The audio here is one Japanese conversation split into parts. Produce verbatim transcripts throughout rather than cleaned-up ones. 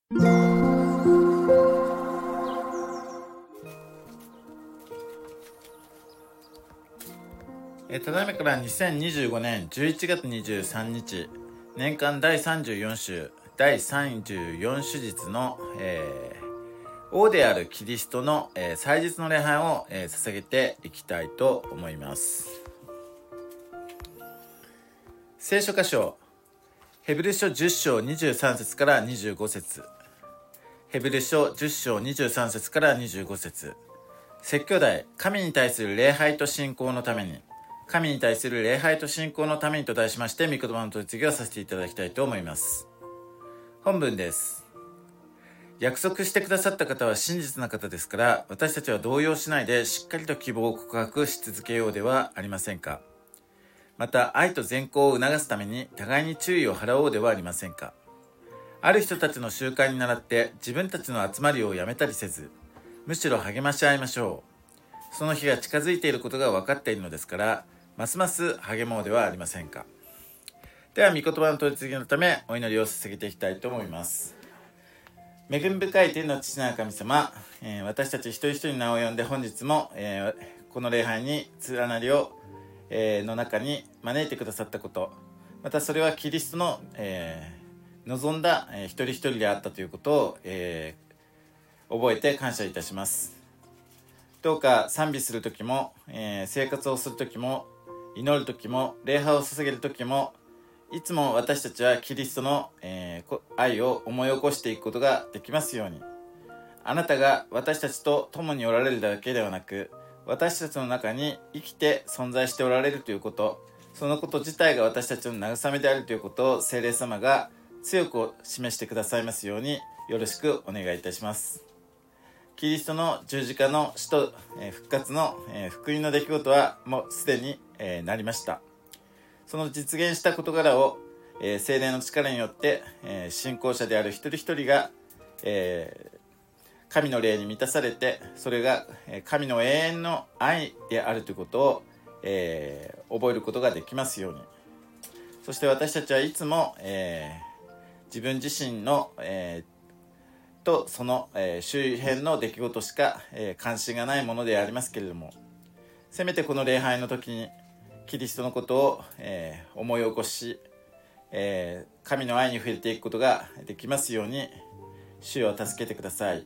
えただいまからにせんにじゅうごねんじゅういちがつにじゅうさんにち、年間だいさんじゅうよん週だいさんじゅうよん手術の、えー、王であるキリストの、えー、祭日の礼拝を、えー、捧げていきたいと思います。聖書箇所、ヘブル書じゅっ章にじゅうさん節からにじゅうご節、ヘブル書じゅっ章にじゅうさん節からにじゅうご節、説教題、神に対する礼拝と信仰のために、神に対する礼拝と信仰のためにと題しまして、御言葉の取り次ぎをさせていただきたいと思います。本文です。約束してくださった方は真実な方ですから、私たちは動揺しないでしっかりと希望を告白し続けようではありませんか。また、愛と善行を促すために互いに注意を払おうではありませんか。ある人たちの習慣に倣って自分たちの集まりをやめたりせず、むしろ励まし合いましょう。その日が近づいていることが分かっているのですから、ますます励もうではありませんか。では、御言葉の取り次ぎのためお祈りを捧げていきたいと思います。恵み深い天の父なる神様、えー、私たち一人一人の名を呼んで本日も、えー、この礼拝に連なりを、えー、の中に招いてくださったこと、またそれはキリストの、えー、望んだ、えー、一人一人であったということを、えー、覚えて感謝いたします。どうか賛美するときも、えー、生活をするときも、祈るときも、礼拝を捧げるときも、いつも私たちはキリストの、えー、愛を思い起こしていくことができますように。あなたが私たちと共におられるだけではなく、私たちの中に生きて存在しておられるということ、そのこと自体が私たちの慰めであるということを聖霊様が強く示してくださいますように、よろしくお願いいたします。キリストの十字架の死と復活の福音の出来事はもうすでになりました。その実現した事柄を聖霊の力によって信仰者である一人一人が神の霊に満たされて、それが神の永遠の愛であるということを覚えることができますように。そして私たちはいつも自分自身のとその、えー、周辺の出来事しか、えー、関心がないものでありますけれども、せめてこの礼拝の時にキリストのことを、えー、思い起こし、えー、神の愛に触れていくことができますように、主を助けてください。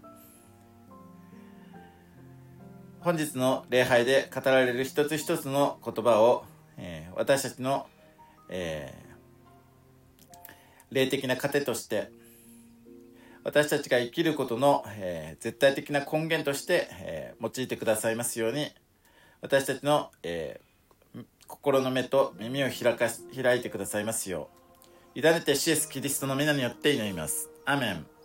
本日の礼拝で語られる一つ一つの言葉を、えー、私たちの、えー、霊的な糧として、私たちが生きることの、えー、絶対的な根源として、えー、用いてくださいますように、私たちの、えー、心の目と耳を開か開いてくださいますよう、委ねてシエスキリストの皆によって祈ります。アメン。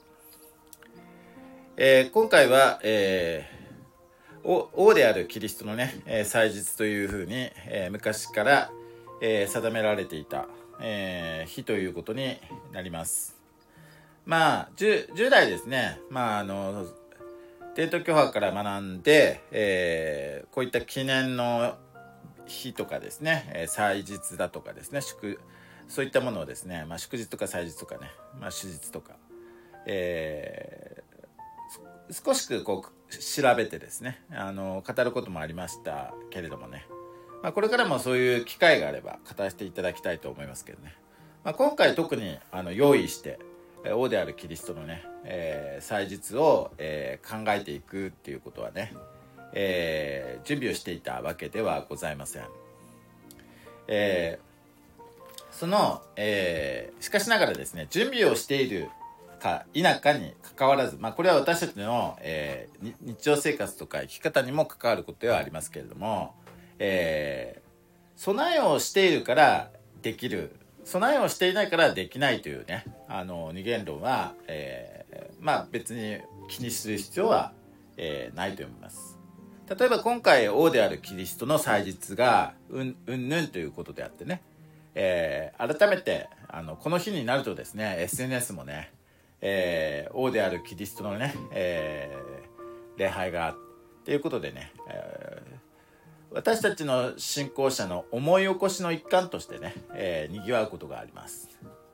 えー、今回は、えー、王であるキリストのね、えー、祭日というふうに、えー、昔から、えー、定められていた、えー、日ということになります。まあ、10, じゅう代ですね。まあ、あの、伝統教派から学んで、えー、こういった記念の日とかですね、えー、祭日だとかですね、祝、そういったものをですね、まあ、祝日とか祭日とかね、まあ、手術とか、えー、少しこう調べてですね、あの、語ることもありましたけれどもね、まあ、これからもそういう機会があれば語らせていただきたいと思いますけどね。まあ、今回特にあの用意して、王であるキリストのね、えー、祭日を、えー、考えていくっていうことはね、えー、準備をしていたわけではございません。えー、その、えー、しかしながらですね、準備をしているか否かに関わらず、まあ、これは私たちの、えー、日常生活とか生き方にも関わることではありますけれども、えー、備えをしているからできる、備えをしていないからできないというね、あの二元論は、えー、まあ別に気にする必要は、えー、ないと思います。例えば今回王であるキリストの祭日がうんうんぬんということであってね、えー、改めてあのこの日になるとですね、 エスエヌエス もね、えー、王であるキリストのね、えー、礼拝がということでね、えー私たちの信仰者の思い起こしの一環としてね、えー、賑わうことがあります。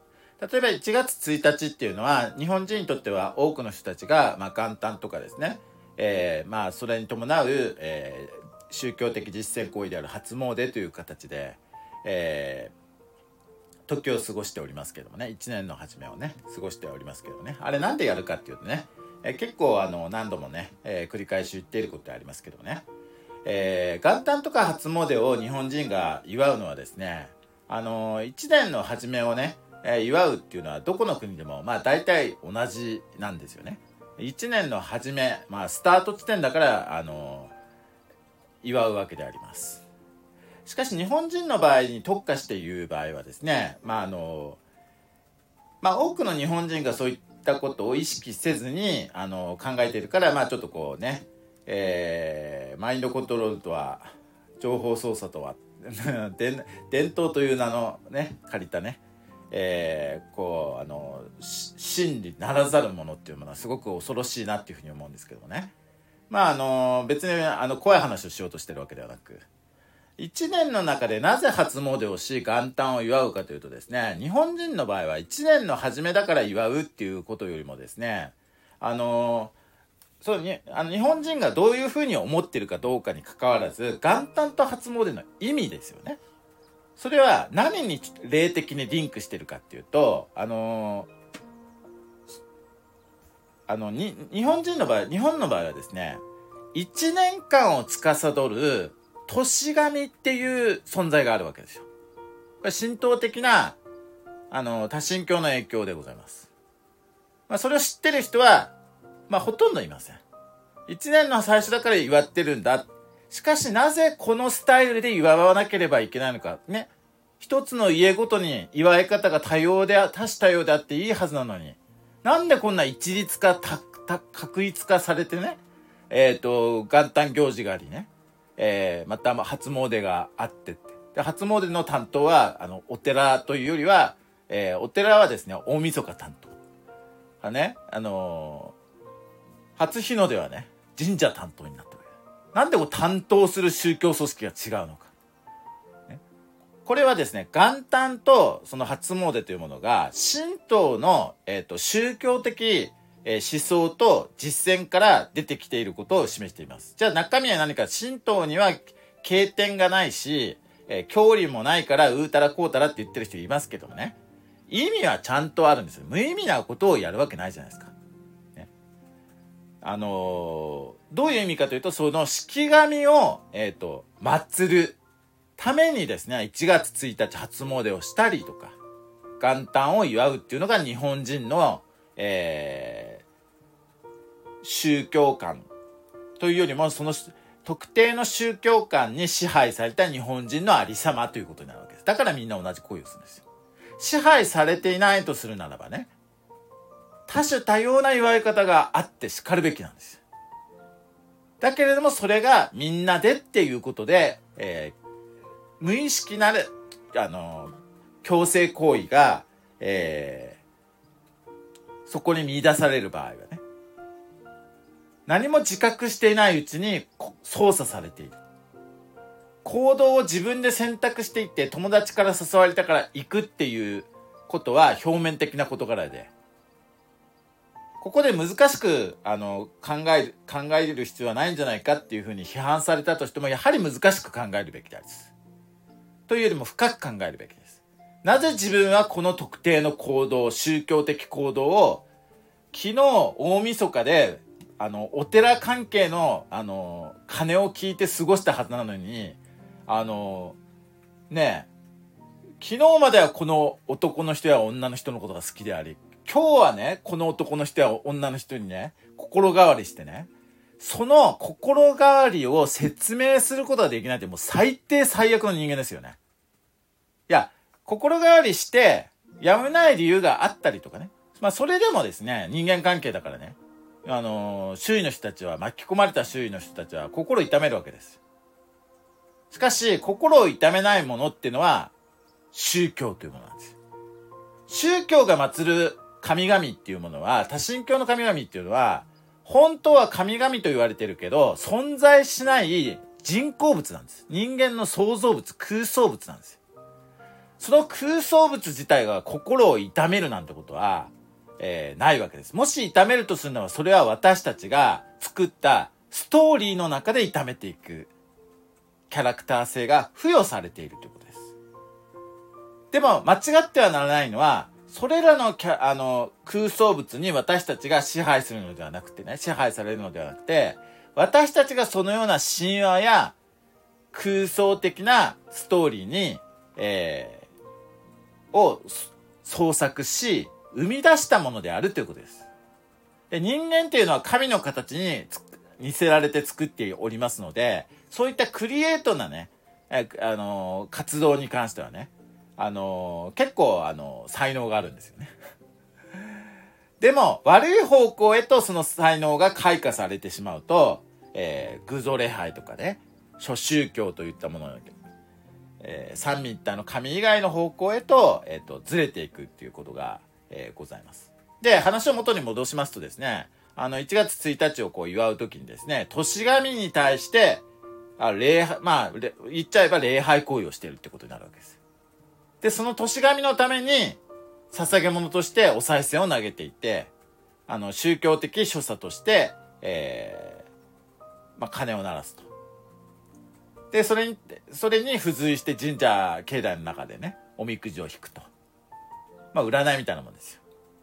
例えばいちがつついたちっていうのは日本人にとっては多くの人たちが、まあ、元旦とかですね、えー、まあそれに伴う、えー、宗教的実践行為である初詣という形で、えー、時を過ごしておりますけどもね、いちねんの初めをね過ごしておりますけどね、あれなんでやるかっていうとね、えー、結構あの何度もね、えー、繰り返し言っていることありますけどもね、えー、元旦とか初詣を日本人が祝うのはですね、あのー、いちねんの初めをね、えー、祝うっていうのはどこの国でもまあ大体同じなんですよね。いちねんの初め、まあスタート地点だからあのー、祝うわけであります。しかし日本人の場合に特化して言う場合はですね、まああのー、まあ多くの日本人がそういったことを意識せずにあのー、考えているから、まあちょっとこうね、えー、マインドコントロールとは情報操作とは伝, 伝統という名のね借りたね、えー、こうあの真理ならざるものっていうものはすごく恐ろしいなっていうふうに思うんですけどね。まああの別にあの怖い話をしようとしてるわけではなく、いちねんの中でなぜ初詣をし元旦を祝うかというとですね、日本人の場合はいちねんの初めだから祝うっていうことよりもですね、あのそうにあの日本人がどういうふうに思ってるかどうかにかかわらず、元旦と初詣の意味ですよね。それは何に霊的にリンクしてるかっていうと、あのあのに日本人の場合日本の場合はですね、いちねんかんを司る年神っていう存在があるわけですよ。これ神道的なあの多神教の影響でございます。まあ、それを知ってる人はまあほとんどいません。いちねんの最初だから祝ってるんだ。しかしなぜこのスタイルで祝わなければいけないのかね。一つの家ごとに祝い方が多様で多種多様であっていいはずなのに、なんでこんな一律化たた確一化されてね、えっと元旦行事がありね、えー、また初詣があってってで、初詣の担当はあのお寺というよりは、えー、お寺はですね大晦日担当はね、あのー、初日の出はね神社担当になってる。なんでこう担当する宗教組織が違うのか、ね、これはですね元旦とその初詣というものが神道の、えー、と宗教的、えー、思想と実践から出てきていることを示しています。じゃあ中身は何か。神道には経典がないし、えー、教理もないからうーたらこうたらって言ってる人いますけどもね、意味はちゃんとあるんですよ。無意味なことをやるわけないじゃないですか。ね、あのー、どういう意味かというと、その式神を、えっと、祀るためにですね、いちがつついたち初詣をしたりとか、元旦を祝うっていうのが日本人の、えー、宗教観というよりも、その特定の宗教観に支配された日本人のありさまということになるわけです。だからみんな同じ行為をするんですよ。支配されていないとするならばね、多種多様な祝い方があってしかるべきなんですよ。だけれどもそれがみんなでっていうことで、えー、無意識なるあの強制行為が、えー、そこに見出される場合はね、何も自覚していないうちに操作されている。行動を自分で選択していって友達から誘われたから行くっていうことは表面的な事柄で、ここで難しくあの考える考える必要はないんじゃないかっていうふうに批判されたとしても、やはり難しく考えるべきです。というよりも深く考えるべきです。なぜ自分はこの特定の行動、宗教的行動を昨日大晦日であのお寺関係のあの鐘を聞いて過ごしたはずなのに、あのねえ昨日まではこの男の人や女の人のことが好きであり、今日はねこの男の人や女の人にね心変わりしてね、その心変わりを説明することができないって、もう最低最悪の人間ですよね。いや、心変わりしてやめない理由があったりとかね、まあそれでもですね、人間関係だからね、あのー、周囲の人たちは巻き込まれた周囲の人たちは心痛めるわけです。しかし心を痛めないものっていうのは宗教というものなんです。宗教が祀る神々っていうものは、多神教の神々っていうのは本当は神々と言われてるけど存在しない人工物なんです。人間の創造物、空想物なんですよ。 その空想物自体が心を痛めるなんてことは、えー、ないわけです。もし痛めるとするのは、それは私たちが作ったストーリーの中で痛めていくキャラクター性が付与されているということです。でも間違ってはならないのは、それらのキャあの空想物に私たちが支配するのではなくてね、支配されるのではなくて、私たちがそのような神話や空想的なストーリーに、えー、を創作し、生み出したものであるということです。で、人間っていうのは神の形に似せられて作っておりますので、そういったクリエイトなね、えあのー、活動に関してはね、あのー、結構、あのー、才能があるんですよね。でも、悪い方向へとその才能が開花されてしまうと、えー、偶像礼拝とかね、諸宗教といったものだけど、えー、三位一体の神以外の方向へと、えっと、ずれていくっていうことが、えー、ございます。で、話を元に戻しますとですね、あの、いちがつついたちをこう祝うときにですね、年神に対して、あ、礼拝、まあ、言っちゃえば礼拝行為をしているってことになるわけです。で、その年神のために、捧げ物としてお賽銭を投げていて、あの、宗教的所作として、えー、まあ、鐘を鳴らすと。で、それに、それに付随して神社、境内の中でね、おみくじを引くと。まあ、占いみたいなもんですよ。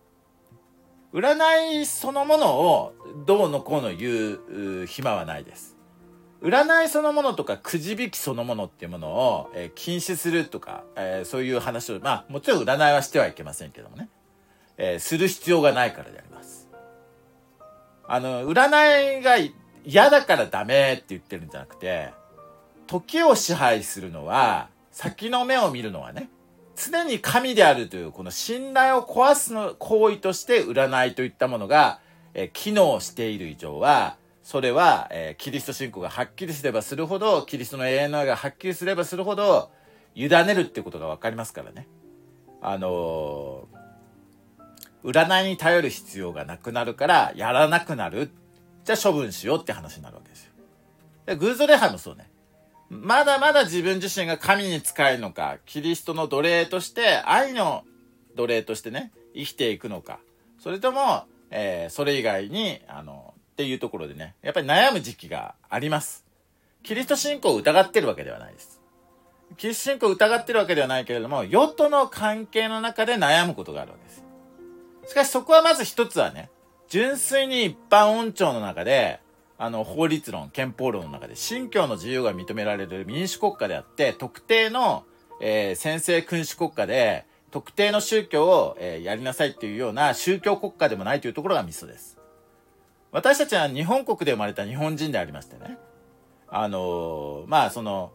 占いそのものをどうのこうの言う暇はないです。占いそのものとかくじ引きそのものっていうものを、えー、禁止するとか、えー、そういう話を、まあもちろん占いはしてはいけませんけどもね、えー、する必要がないからであります。あの、占いが嫌だからダメって言ってるんじゃなくて、時を支配するのは、先の目を見るのはね、常に神であるというこの信頼を壊すの行為として占いといったものが、えー、機能している以上は、それは、えー、キリスト信仰がはっきりすればするほど、キリストの永遠の愛がはっきりすればするほど、委ねるってことがわかりますからね。あのー、占いに頼る必要がなくなるから、やらなくなる。じゃあ処分しようって話になるわけですよ。で、偶像礼拝もそうね。まだまだ自分自身が神に仕えるのか、キリストの奴隷として、愛の奴隷としてね、生きていくのか。それとも、えー、それ以外に、あの、っていうところでね、やっぱり悩む時期があります。キリスト信仰を疑ってるわけではないです。キリスト信仰を疑ってるわけではないけれども、世との関係の中で悩むことがあるわけです。しかしそこはまず一つはね、純粋に一般恩寵の中で、あの、法律論、憲法論の中で、信教の自由が認められる民主国家であって、特定の、えー、専制君主国家で、特定の宗教を、えー、やりなさいっていうような宗教国家でもないというところがミソです。私たちは日本国で生まれた日本人でありましてね。あのー、まあ、その、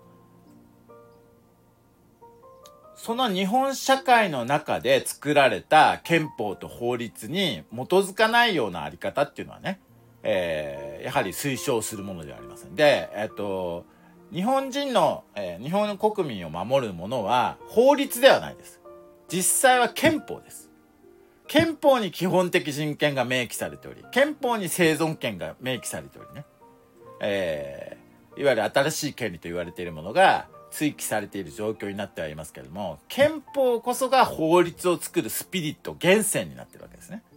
その日本社会の中で作られた憲法と法律に基づかないようなあり方っていうのはね、えー、やはり推奨するものではありません。で、えっと、日本人の、えー、日本国民を守るものは法律ではないです。実際は憲法です。憲法に基本的人権が明記されており、憲法に生存権が明記されておりね、えー、いわゆる新しい権利と言われているものが追記されている状況になってはいますけれども、憲法こそが法律を作るスピリット、源泉になっているわけですね。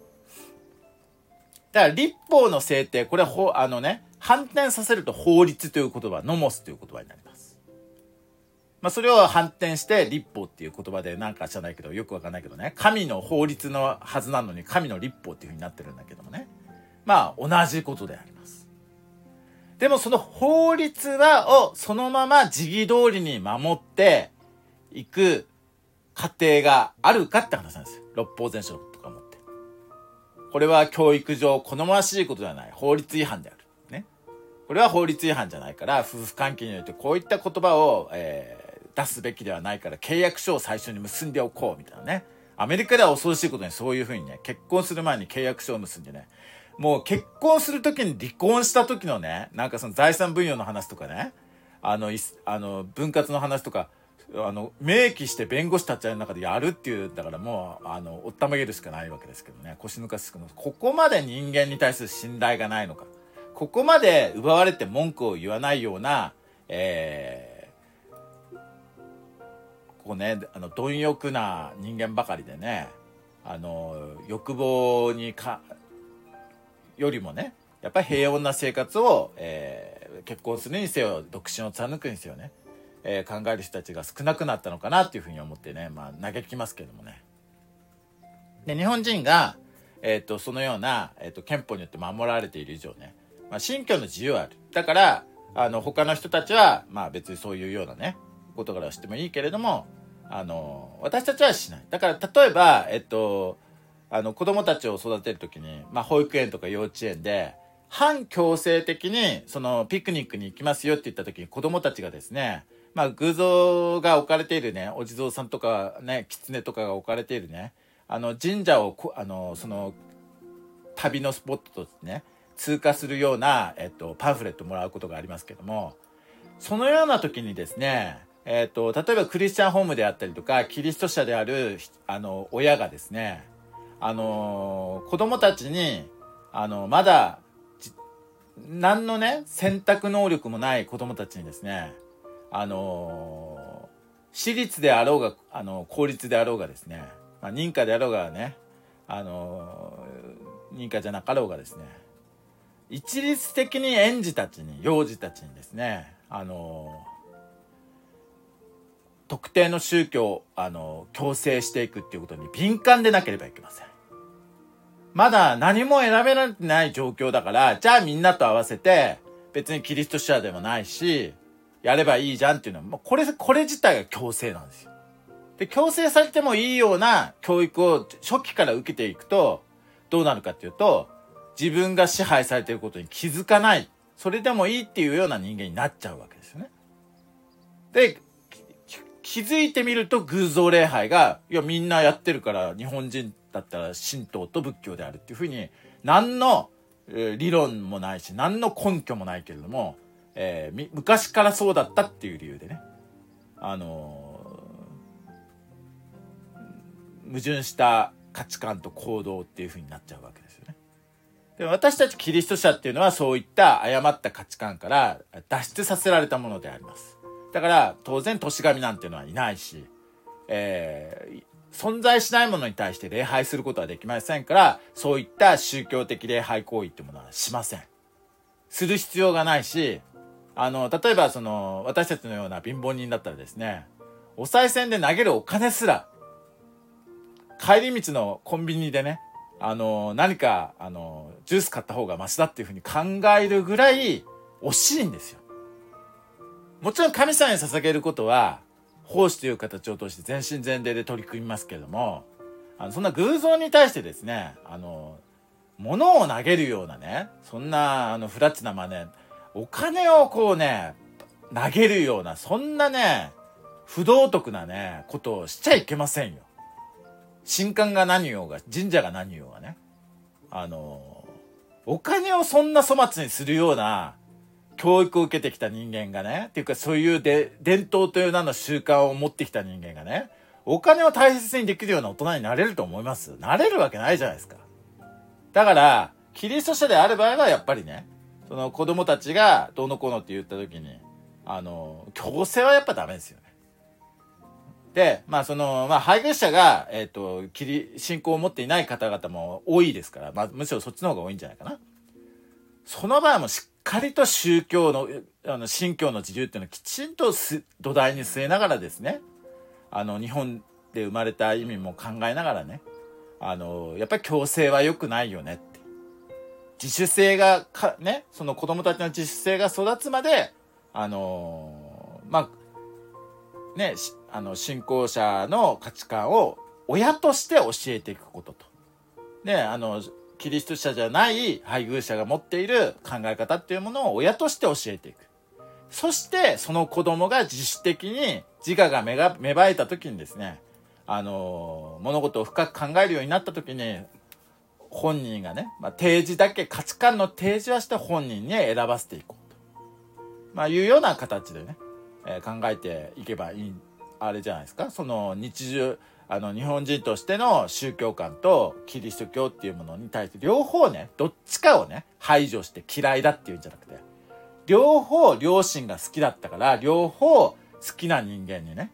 だから立法の制定、これはほあのね、反転させると法律という言葉、ノモスという言葉になります。まあそれを反転して立法っていう言葉でなんか知らないけど、よくわかんないけどね、神の法律のはずなのに神の立法っていう風になってるんだけどもね。まあ同じことであります。でもその法律はをそのまま時期通りに守っていく過程があるかって話なんですよ。六法全書とかもって。これは教育上好ましいことではない。法律違反である。ね。これは法律違反じゃないから、夫婦関係においてこういった言葉を、えー、出すべきではないから契約書を最初に結んでおこうみたいなね。アメリカでは恐ろしいことにそういうふうにね、結婚する前に契約書を結んでね、もう結婚するときに離婚した時のね、なんかその財産分与の話とかね、あの、あの分割の話とか、あの、明記して弁護士たちの中でやるっていう、だからもう、あの、おったまげるしかないわけですけどね、腰抜かすの。ここまで人間に対する信頼がないのか。ここまで奪われて文句を言わないような、えー、 構ねあの貪欲な人間ばかりでね、あの欲望にかよりもねやっぱり平穏な生活を、えー、結婚するにせよ独身を貫くにせよね、えー、考える人たちが少なくなったのかなっていうふうに思ってね、まあ、嘆きますけどもね。で日本人が、えー、とそのような、えー、と憲法によって守られている以上ね、まあ、信教の自由はある。だからあの他の人たちは、まあ、別にそういうようなねことからしてもいいけれども、あの私たちはしない。だから例えば、えっと、あの子供たちを育てるときに、まあ、保育園とか幼稚園で反強制的にそのピクニックに行きますよって言ったときに子供たちがですね、まあ、偶像が置かれているねお地蔵さんとかね狐とかが置かれているねあの神社をあのその旅のスポットとしてね通過するような、えっと、パンフレットもらうことがありますけども、そのような時にですね、えっと、例えばクリスチャンホームであったりとかキリスト者であるあの親がですね、あの子供たちにあのまだ何のね選択能力もない子供たちにですね、あの私立であろうがあの公立であろうがですね、まあ、認可であろうがね、あの認可じゃなかろうがですね、一律的に園児たちに幼児たちにですね、あの特定の宗教をあの強制していくっていうことに敏感でなければいけません。まだ何も選べられてない状況だから、じゃあみんなと合わせて別にキリスト者でもないしやればいいじゃんっていうのはもうこれこれ自体が強制なんですよ。で強制されてもいいような教育を初期から受けていくとどうなるかっていうと、自分が支配されていることに気づかない、それでもいいっていうような人間になっちゃうわけですよね。で気づいてみると偶像礼拝がいやみんなやってるから日本人だったら神道と仏教であるっていうふうに何の、えー、理論もないし何の根拠もないけれども、えー、昔からそうだったっていう理由でね、あのー、矛盾した価値観と行動っていうふうになっちゃうわけですよね。で私たちキリスト者っていうのはそういった誤った価値観から脱出させられたものであります。だから当然年神なんていうのはいないし、えー、存在しないものに対して礼拝することはできませんから、そういった宗教的礼拝行為っていうものはしません。する必要がないし、あの例えばその私たちのような貧乏人だったらですね、お賽銭で投げるお金すら帰り道のコンビニでね、あの何かあのジュース買った方がマシだっていうふうに考えるぐらい惜しいんですよ。もちろん神様に捧げることは奉仕という形を通して全身全霊で取り組みますけれども、あのそんな偶像に対してですね、あの物を投げるようなね、そんなあのフラッチな真似、お金をこうね投げるようなそんなね不道徳なねことをしちゃいけませんよ。神官が何言おうが神社が何言おうがね、あのお金をそんな粗末にするような教育を受けてきた人間がね、っていうかそういうで伝統という名の習慣を持ってきた人間がね、お金を大切にできるような大人になれると思います？なれるわけないじゃないですか。だからキリスト者である場合はやっぱりね、その子供たちがどうのこうのって言った時にあの強制はやっぱダメですよね。でまあそのまあ配偶者がえっとキリ信仰を持っていない方々も多いですから、まあむしろそっちの方が多いんじゃないかな。その場合もしっかりと宗教のあの信教の自由っていうのをきちんと土台に据えながらですね、あの日本で生まれた意味も考えながらね、あのやっぱり強制は良くないよねって、自主性がかね、その子供たちの自主性が育つまであのまあねあの信仰者の価値観を親として教えていくことと、ねあのキリスト者じゃない配偶者が持っている考え方っていうものを親として教えていく。そしてその子供が自主的に自我が芽が芽生えた時にですね、あの物事を深く考えるようになった時に本人がね、まあ、提示だけ価値観の提示はして本人に選ばせていこうと、まあ、いうような形でね、えー、考えていけばいいあれじゃないですか。その日常あの日本人としての宗教観とキリスト教っていうものに対して両方ね、どっちかをね排除して嫌いだっていうんじゃなくて、両方両親が好きだったから両方好きな人間にね、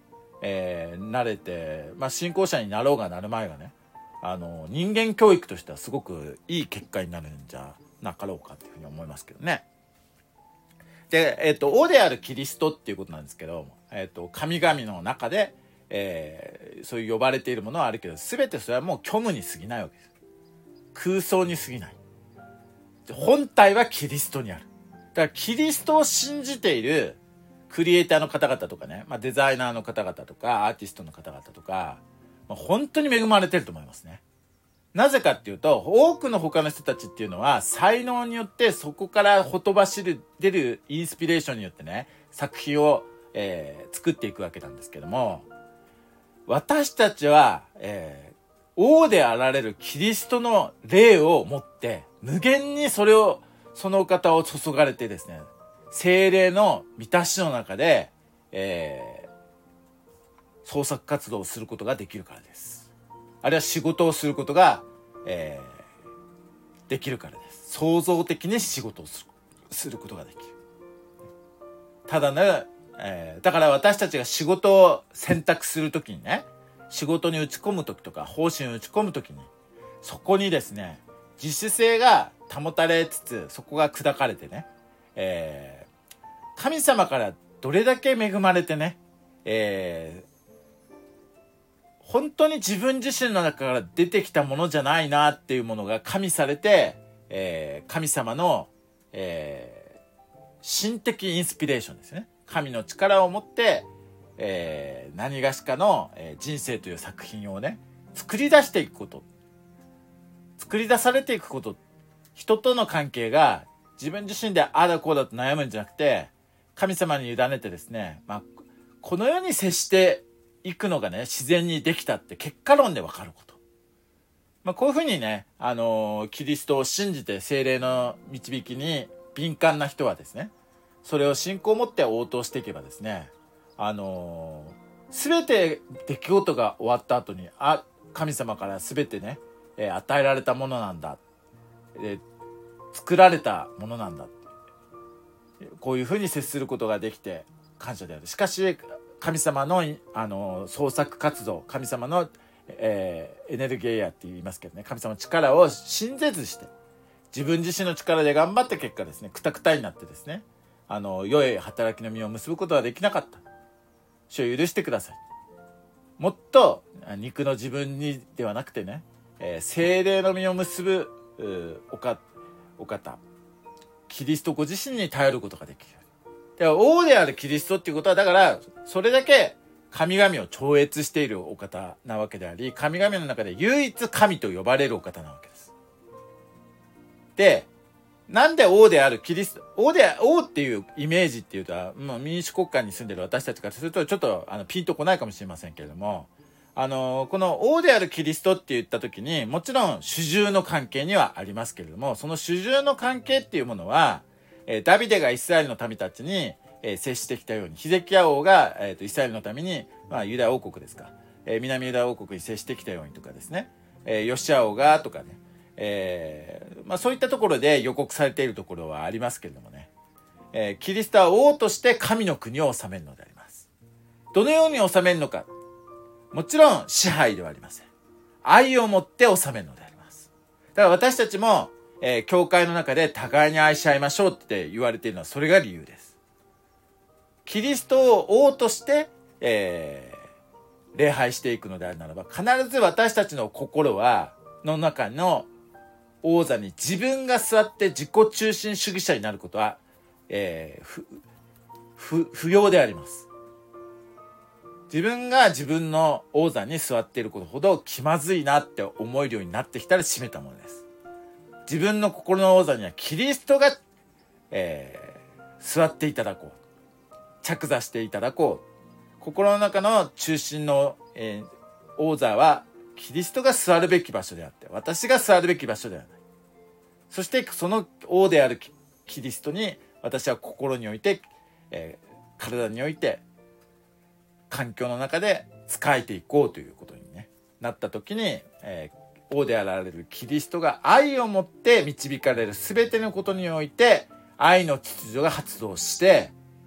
えー、慣れて、まあ、信仰者になろうがなる前がね、あの人間教育としてはすごくいい結果になるんじゃなかろうかというふうに思いますけどね。で、えっと、王であるキリストっていうことなんですけど、えっと、神々の中で、えー、そういう呼ばれているものはあるけど、全てそれはもう虚無に過ぎないわけです。空想に過ぎない。本体はキリストにある。だからキリストを信じているクリエイターの方々とかね、まあ、デザイナーの方々とかアーティストの方々とか、まあ、本当に恵まれてると思いますね。なぜかっていうと、多くの他の人たちっていうのは才能によってそこからほとばしる出るインスピレーションによってね、作品を、えー、作っていくわけなんですけども、私たちは、えー、王であられるキリストの霊を持って無限にそれをそのお方を注がれてですね、聖霊の満たしの中で、えー、創作活動をすることができるからです。あるいは仕事をすることが、えー、できるからです。創造的に仕事をする、することができる。ただね、えー、だから私たちが仕事を選択するときにね、仕事に打ち込むときとか方針を打ち込むときに、そこにですね、自主性が保たれつつ、そこが砕かれてね、えー、神様からどれだけ恵まれてね、えー本当に自分自身の中から出てきたものじゃないなっていうものが加味されて、えー、神様の、えー、神的インスピレーションですね。神の力を持って、えー、何がしかの、えー、人生という作品をね、作り出していくこと。作り出されていくこと。人との関係が自分自身でああだこうだと悩むんじゃなくて、神様に委ねてですね、まあ、この世に接して行くのがね、自然にできたって結果論で分かること。まあ、こういうふうにね、あのー、キリストを信じて聖霊の導きに敏感な人はですね、それを信仰を持って応答していけばですね、あのー、全て出来事が終わった後に、あ、神様から全てね、えー、与えられたものなんだ、えー、作られたものなんだ、こういうふうに接することができて感謝である。しかし神様の、あの創作活動、神様の、えー、エネルギーやって言いますけどね、神様の力を信ぜずして自分自身の力で頑張った結果ですね、クタクタになってですね、あの良い働きの実を結ぶことはできなかった。主を許してください。もっと肉の自分にではなくてね、えー、聖霊の実を結ぶおかお方キリストご自身に頼ることができる。で王であるキリストっていうことは、だからそれだけ神々を超越しているお方なわけであり、神々の中で唯一神と呼ばれるお方なわけです。で、なんで王であるキリスト、王で王っていうイメージっていうと、まあ、民主国家に住んでる私たちからするとちょっとあのピンとこないかもしれませんけれども、あのこの王であるキリストって言った時に、もちろん主従の関係にはありますけれども、その主従の関係っていうものは、えー、ダビデがイスラエルの民たちに、えー、接してきたように、ヒゼキヤ王が、えー、とイスラエルのために、まあ、ユダヤ王国ですか、えー、南ユダヤ王国に接してきたようにとかですね、えー、ヨシア王がとかね、えーまあ、そういったところで予告されているところはありますけれどもね、えー、キリストは王として神の国を治めるのであります。どのように治めるのか、もちろん支配ではありません。愛をもって治めるのであります。だから私たちも、えー、教会の中で互いに愛し合いましょうって言われているのはそれが理由です。キリストを王として、えー、礼拝していくのであるならば、必ず私たちの心はの中の王座に自分が座って自己中心主義者になることは、えー、不, 不, 不要であります。自分が自分の王座に座っていることほど気まずいなって思えるようになってきたら閉めたものです。自分の心の王座にはキリストが、えー、座っていただこう。着座していただこう。心の中の中心の、えー、王座はキリストが座るべき場所であって、私が座るべき場所ではない。そしてその王であるキリストに私は心において、えー、体において、環境の中で仕えていこうということに、ね、なった時に、えー王であられるキリストが愛をもって導かれる全てのことにおいて愛の秩序が発動して、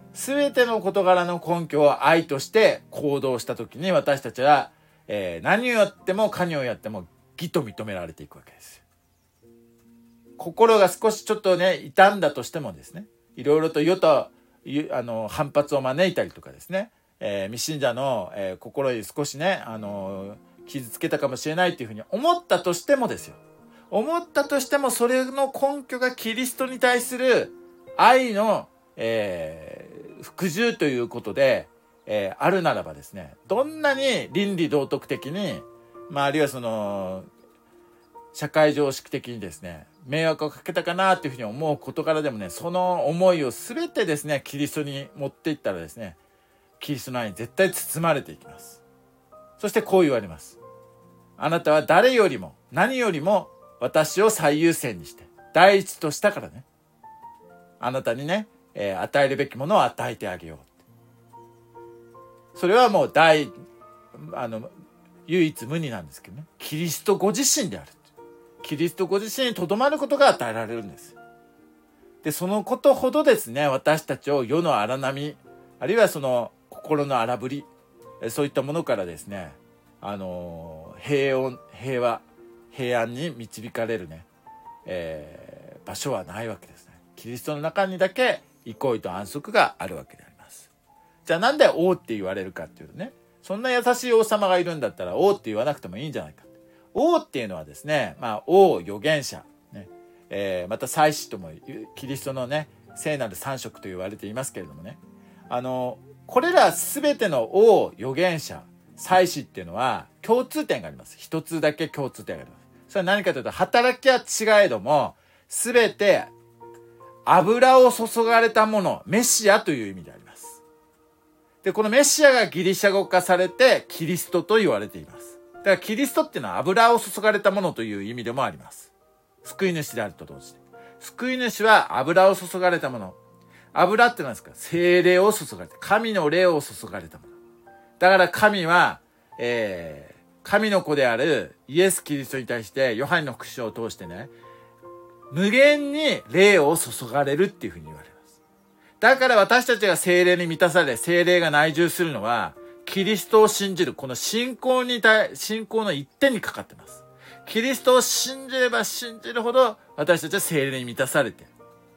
すべての事柄の根拠を愛として行動したときに、私たちは、えー、何をやっても何をやっても義と認められていくわけです。心が少しちょっとね傷んだとしてもですね、いろいろと世とあの反発を招いたりとかですね、えー、未信者の、えー、心に少しね、あのー、傷つけたかもしれないというふうに思ったとしてもですよ、思ったとしてもそれの根拠がキリストに対する愛の、えー服従ということで、えー、あるならばですね、どんなに倫理道徳的に、まあ、あるいはその社会常識的にですね迷惑をかけたかなというふうに思う事柄でもね、その思いを全てですねキリストに持っていったらですね、キリストの愛に絶対包まれていきます。そしてこう言われます。あなたは誰よりも何よりも私を最優先にして第一としたからね、あなたにねえー、与えるべきものを与えてあげよう。それはもう大あの唯一無二なんですけどね、キリストご自身である。キリストご自身にとどまることが与えられるんです。でそのことほどですね、私たちを世の荒波、あるいはその心の荒ぶり、そういったものからですね、あのー、平穏平和平安に導かれるね、えー、場所はないわけですね。キリストの中にだけ憩いと安息があるわけであります。じゃあなんで王って言われるかっていうとね、そんな優しい王様がいるんだったら王って言わなくてもいいんじゃないか。王っていうのはですね、まあ王、預言者、ねえー、また祭司ともキリストのね聖なる三職と言われていますけれどもね、あのこれらすべての王、預言者、祭司っていうのは共通点があります。一つだけ共通点があります。それは何かというと、働きは違えどもすべて油を注がれたもの、メシアという意味であります。で、このメシアがギリシャ語化されてキリストと言われています。だからキリストっていうのは油を注がれたものという意味でもあります。救い主であると同時に。救い主は油を注がれたもの。油って何ですか？聖霊を注がれた。神の霊を注がれたもの。だから神は、えー、神の子であるイエス・キリストに対してヨハネの福音書を通してね、無限に霊を注がれるっていうふうに言われます。だから私たちが聖霊に満たされ、聖霊が内住するのは、キリストを信じる、この信仰に対、信仰の一点にかかってます。キリストを信じれば信じるほど、私たちは聖霊に満たされて、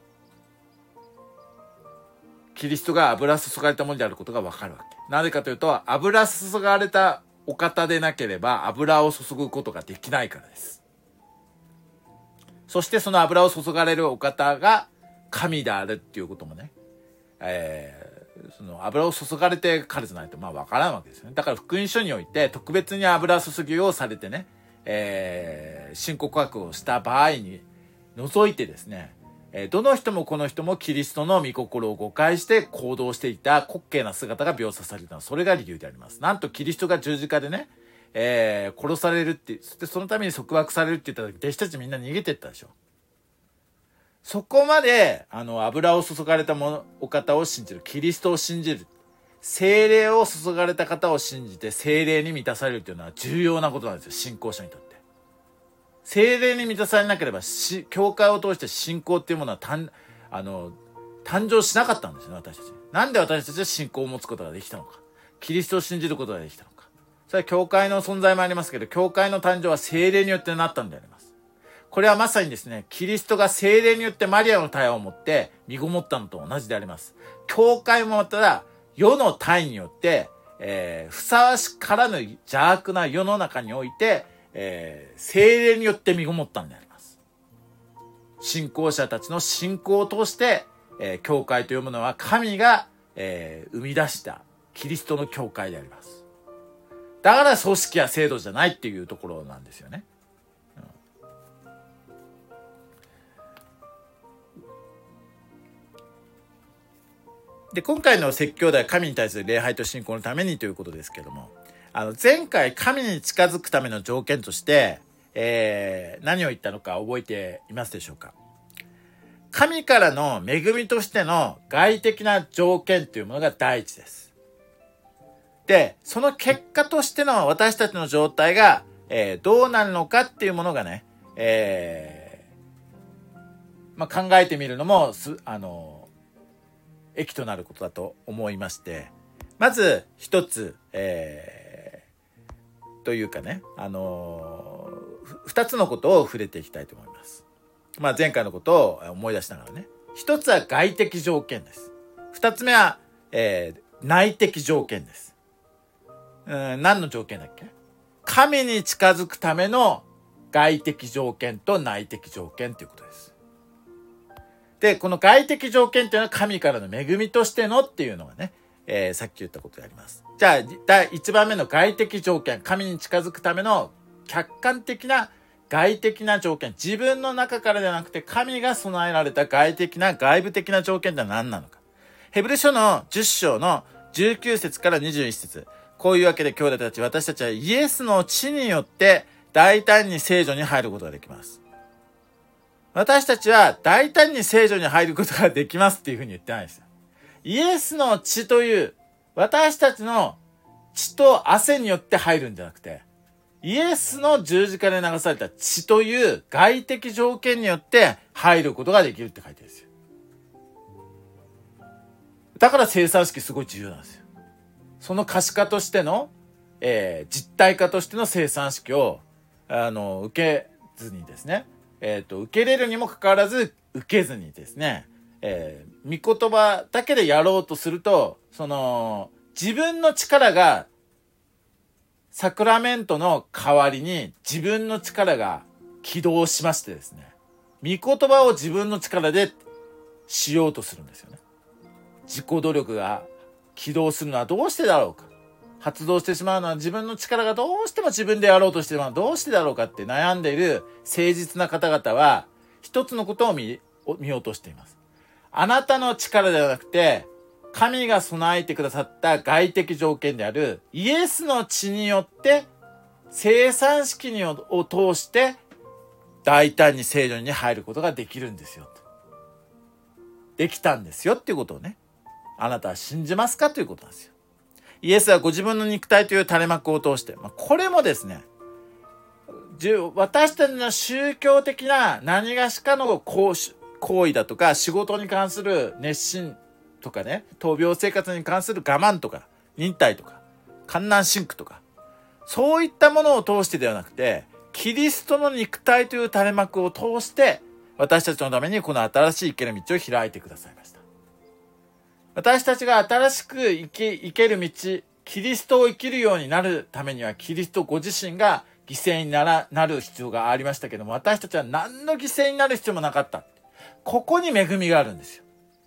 キリストが油注がれたものであることがわかるわけ。なぜかというと、油注がれたお方でなければ、油を注ぐことができないからです。そしてその油を注がれるお方が神であるっていうこともね、えー、その油を注がれてからじゃないとまあ分からんわけですよね。だから福音書において特別に油注ぎをされてね、えー、信仰告白をした場合に除いてですね、えー、どの人もこの人もキリストの御心を誤解して行動していた滑稽な姿が描写されたのはそれが理由であります。なんとキリストが十字架でね、えー、殺されるって、そしてそのために束縛されるって言った時、弟子たちみんな逃げてったでしょ。そこまで、あの、油を注がれたもの、お方を信じる。キリストを信じる。聖霊を注がれた方を信じて、聖霊に満たされるっていうのは重要なことなんですよ。信仰者にとって。聖霊に満たされなければ、し、教会を通して信仰っていうものは、たん、あの、誕生しなかったんですよね、私たち。なんで私たちは信仰を持つことができたのか。キリストを信じることができたのか。それは教会の存在もありますけど、教会の誕生は聖霊によってなったんであります。これはまさにですね、キリストが聖霊によってマリアの体を持って身ごもったのと同じであります。教会もまた世の体によって、えー、ふさわしからぬ邪悪な世の中において、えー、聖霊によって身ごもったんであります。信仰者たちの信仰を通して、えー、教会というものは神が、えー、生み出したキリストの教会であります。だから組織や制度じゃないっていうところなんですよね。うん、で、今回の説教では神に対する礼拝と信仰のためにということですけども、あの、前回神に近づくための条件として、えー、何を言ったのか覚えていますでしょうか。神からの恵みとしての外的な条件というものが第一です。で、その結果としての私たちの状態が、えー、どうなるのかっていうものがね、えーまあ、考えてみるのもす、あの益となることだと思いまして、まず一つ、えー、というかね、あのー、二つのことを触れていきたいと思います。まあ、前回のことを思い出しながらね。一つは外的条件です。二つ目は、えー、内的条件です。うん、何の条件だっけ？神に近づくための外的条件と内的条件ということです。で、この外的条件っていうのは神からの恵みとしてのっていうのがね、えー、さっき言ったことであります。じゃあ、第一番目の外的条件、神に近づくための客観的な外的な条件、自分の中からではなくて神が備えられた外的な外部的な条件って何なのか。ヘブル書のじゅっ章のじゅうきゅう節からにじゅういち節。こういうわけで兄弟たち、私たちはイエスの血によって大胆に聖女に入ることができます。私たちは大胆に聖女に入ることができますっていうふうに言ってないですよ。イエスの血という私たちの血と汗によって入るんじゃなくて、イエスの十字架で流された血という外的条件によって入ることができるって書いてるんですよ。だから聖餐式すごい重要なんですよ。その可視化としての、えー、実体化としての聖餐式をあの受けずにですね、えーと、受け入れるにもかかわらず受けずにですね、えー、御言葉だけでやろうとすると、その自分の力がサクラメントの代わりに自分の力が起動しましてですね、御言葉を自分の力でしようとするんですよね。自己努力が起動するのはどうしてだろうか。発動してしまうのは自分の力がどうしても自分でやろうとしてしまうのはどうしてだろうかって悩んでいる誠実な方々は一つのことを 見, 見ようとしています。あなたの力ではなくて神が備えてくださった外的条件であるイエスの血によって聖餐式にを通して大胆に聖女に入ることができるんですよ。できたんですよっていうことをね、あなたは信じますかということなんですよ。イエスはご自分の肉体という垂れ幕を通して、まあ、これもですね、私たちの宗教的な何がしかの行為だとか仕事に関する熱心とかね、闘病生活に関する我慢とか忍耐とか艱難辛苦とかそういったものを通してではなくて、キリストの肉体という垂れ幕を通して私たちのためにこの新しい生ける道を開いてくださいました。私たちが新しく生き、生ける道、キリストを生きるようになるためにはキリストご自身が犠牲になら、なる必要がありましたけども、私たちは何の犠牲になる必要もなかった。ここに恵みがあるんですよ。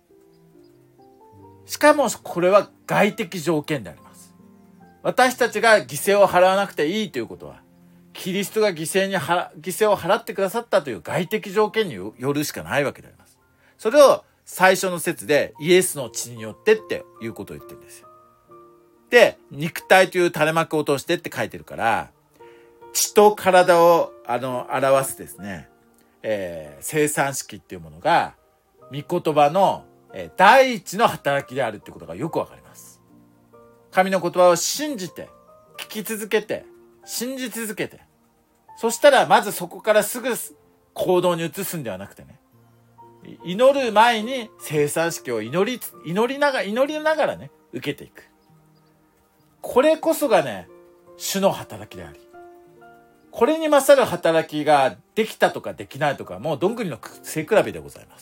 しかもこれは外的条件であります。私たちが犠牲を払わなくていいということは、キリストが犠牲には、犠牲を払ってくださったという外的条件によるしかないわけであります。それを最初の説でイエスの血によってっていうことを言ってるんですよ。で、肉体という垂れ幕を通してって書いてるから、血と体をあの表すですね、えー、聖餐式っていうものが御言葉の、えー、第一の働きであるってことがよくわかります。神の言葉を信じて聞き続けて信じ続けて、そしたらまずそこからすぐ行動に移すんではなくてね、祈る前に聖餐式を祈り祈りながら祈りながらね受けていく。これこそがね主の働きであり、これに勝る働きができたとかできないとかもうどんぐりの背比べでございます。